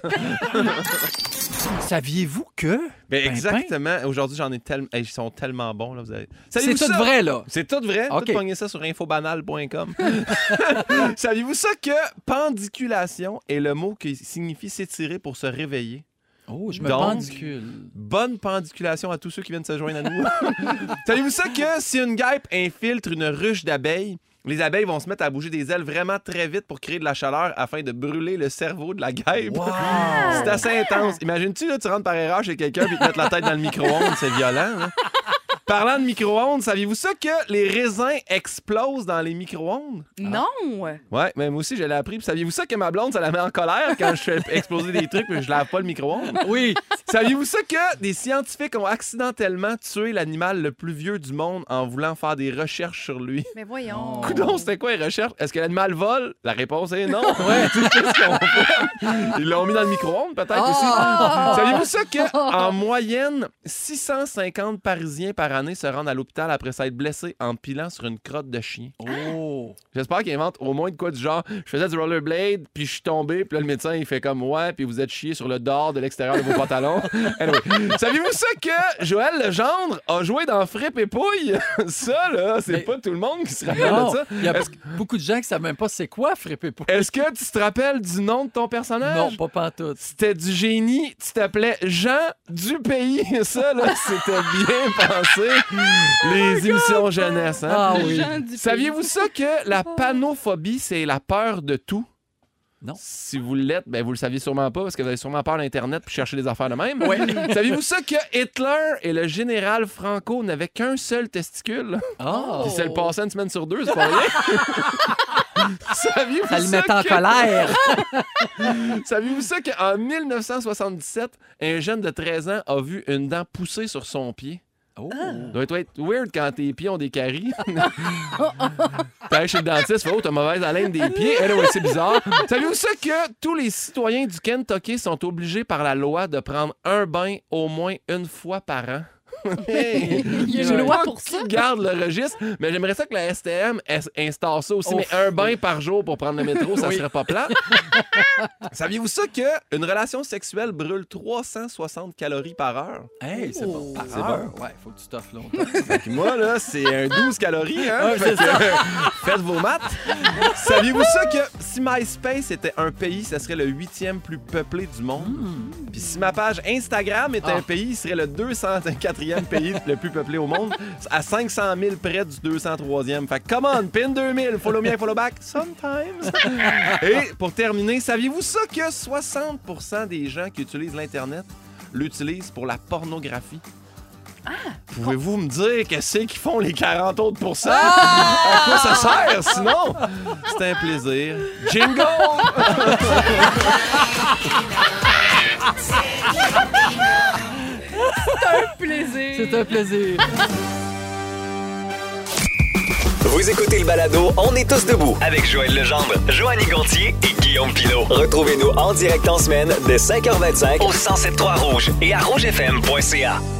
Saviez-vous que... Ben, Pimpin? exactement. Aujourd'hui, j'en ai tellement. Hey, ils sont tellement bons. Là, vous avez... C'est Saviez-vous tout ça? vrai, là. C'est tout vrai. OK. Tout pognez ça sur infobanal point com. Saviez-vous ça que pendiculation est le mot qui signifie s'étirer pour se réveiller? Oh, je me Donc, pendicule. Bonne pendiculation à tous ceux qui viennent se joindre à nous. Saviez-vous ça que si une guêpe infiltre une ruche d'abeilles, les abeilles vont se mettre à bouger des ailes vraiment très vite pour créer de la chaleur afin de brûler le cerveau de la guêpe? Wow! C'est assez intense. Imagines-tu, là, tu rentres par erreur chez quelqu'un et te mettre la tête dans le micro-ondes, c'est violent. Hein? Parlant de micro-ondes, saviez-vous ça que les raisins explosent dans les micro-ondes? Non! Ouais, mais moi aussi, je l'ai appris. Puis saviez-vous ça que ma blonde, ça la met en colère quand je fais exploser des trucs mais je lave pas le micro-ondes? Oui. Saviez-vous ça que des scientifiques ont accidentellement tué l'animal le plus vieux du monde en voulant faire des recherches sur lui? Mais voyons. Coudon, c'était quoi les recherches? Est-ce que l'animal vole? La réponse est non. Ouais. Qu'est-ce qu'on fait? Ils l'ont mis dans le micro-ondes, peut-être Oh! aussi. Saviez-vous ça qu'en moyenne, six cent cinquante Parisiens par année se rendent à l'hôpital après s'être blessés en pilant sur une crotte de chien? Oh! J'espère qu'ils inventent au moins de quoi du genre. Je faisais du rollerblade, puis je suis tombé, puis là, le médecin, il fait comme ouais, puis vous êtes chié sur le dehors de l'extérieur de vos pantalons. Anyway. Saviez-vous ça que Joël Legendre a joué dans Frippe et Pouille? Ça, là, c'est Mais... pas tout le monde qui se rappelle Non, de ça. il y a Est-ce... beaucoup de gens qui savent même pas c'est quoi Frippe et Pouille. Est-ce que tu te rappelles du nom de ton personnage? Non, pas pantoute. C'était du génie. Tu t'appelais Jean Dupays. Ça, là, c'était bien pensé. Les émissions jeunesse, hein? Ah oui. Saviez-vous ça que la panophobie, c'est la peur de tout? Non. Si vous l'êtes, ben vous le saviez sûrement pas parce que vous avez sûrement peur d'Internet puis chercher des affaires de même. Oui. Saviez-vous ça que Hitler et le général Franco n'avaient qu'un seul testicule? Oh. Puis ça le passait une semaine sur deux, c'est pas rien. Saviez-vous Ça le ça met en que... colère. Saviez-vous ça qu'en dix-neuf cent soixante-dix-sept, un jeune de treize ans a vu une dent pousser sur son pied? Oh. Ça doit être weird quand tes pieds ont des caries. T'arrives chez le dentiste, fait, oh, t'as mauvaise haleine des pieds. Eh, ouais, c'est bizarre. Saviez-vous ça que tous les citoyens du Kentucky sont obligés par la loi de prendre un bain au moins une fois par an? Hey, Il y a je sais une loi pas pour ça. qui garde le registre, mais j'aimerais ça que la S T M ins- instaure ça aussi. Oh, mais un bain oui. par jour pour prendre le métro, ça Oui. serait pas plat. Saviez-vous ça qu'une relation sexuelle brûle trois cent soixante calories par heure? Hey, c'est bon. Par C'est heure. bon. Ouais, faut que tu t'offres longtemps. Fait que moi, là, c'est un douze calories, hein? Ouais, Fait c'est que, faites vos maths. Saviez-vous ça que si MySpace était un pays, ce serait le huitième plus peuplé du monde? Puis si ma page Instagram était Ah. un pays, il serait le deux cent quatrième pays le plus peuplé au monde, à cinq cent mille près du deux cent troisième. Fait que, come on, pin deux mille, follow me, follow back, sometimes. Et pour terminer, saviez-vous ça que soixante pour cent des gens qui utilisent l'Internet l'utilisent pour la pornographie? Pouvez-vous me dire qu'est-ce qu'ils font les quarante autres pourcents? À quoi ça sert sinon? C'est un plaisir. Jingle! Plaisir. C'est un plaisir. Vous écoutez le balado On est tous debout avec Joël Legendre, Joanny Gontier et Guillaume Pinault. Retrouvez-nous en direct en semaine dès cinq heures vingt-cinq au cent sept point trois Rouge et à rougefm point c a.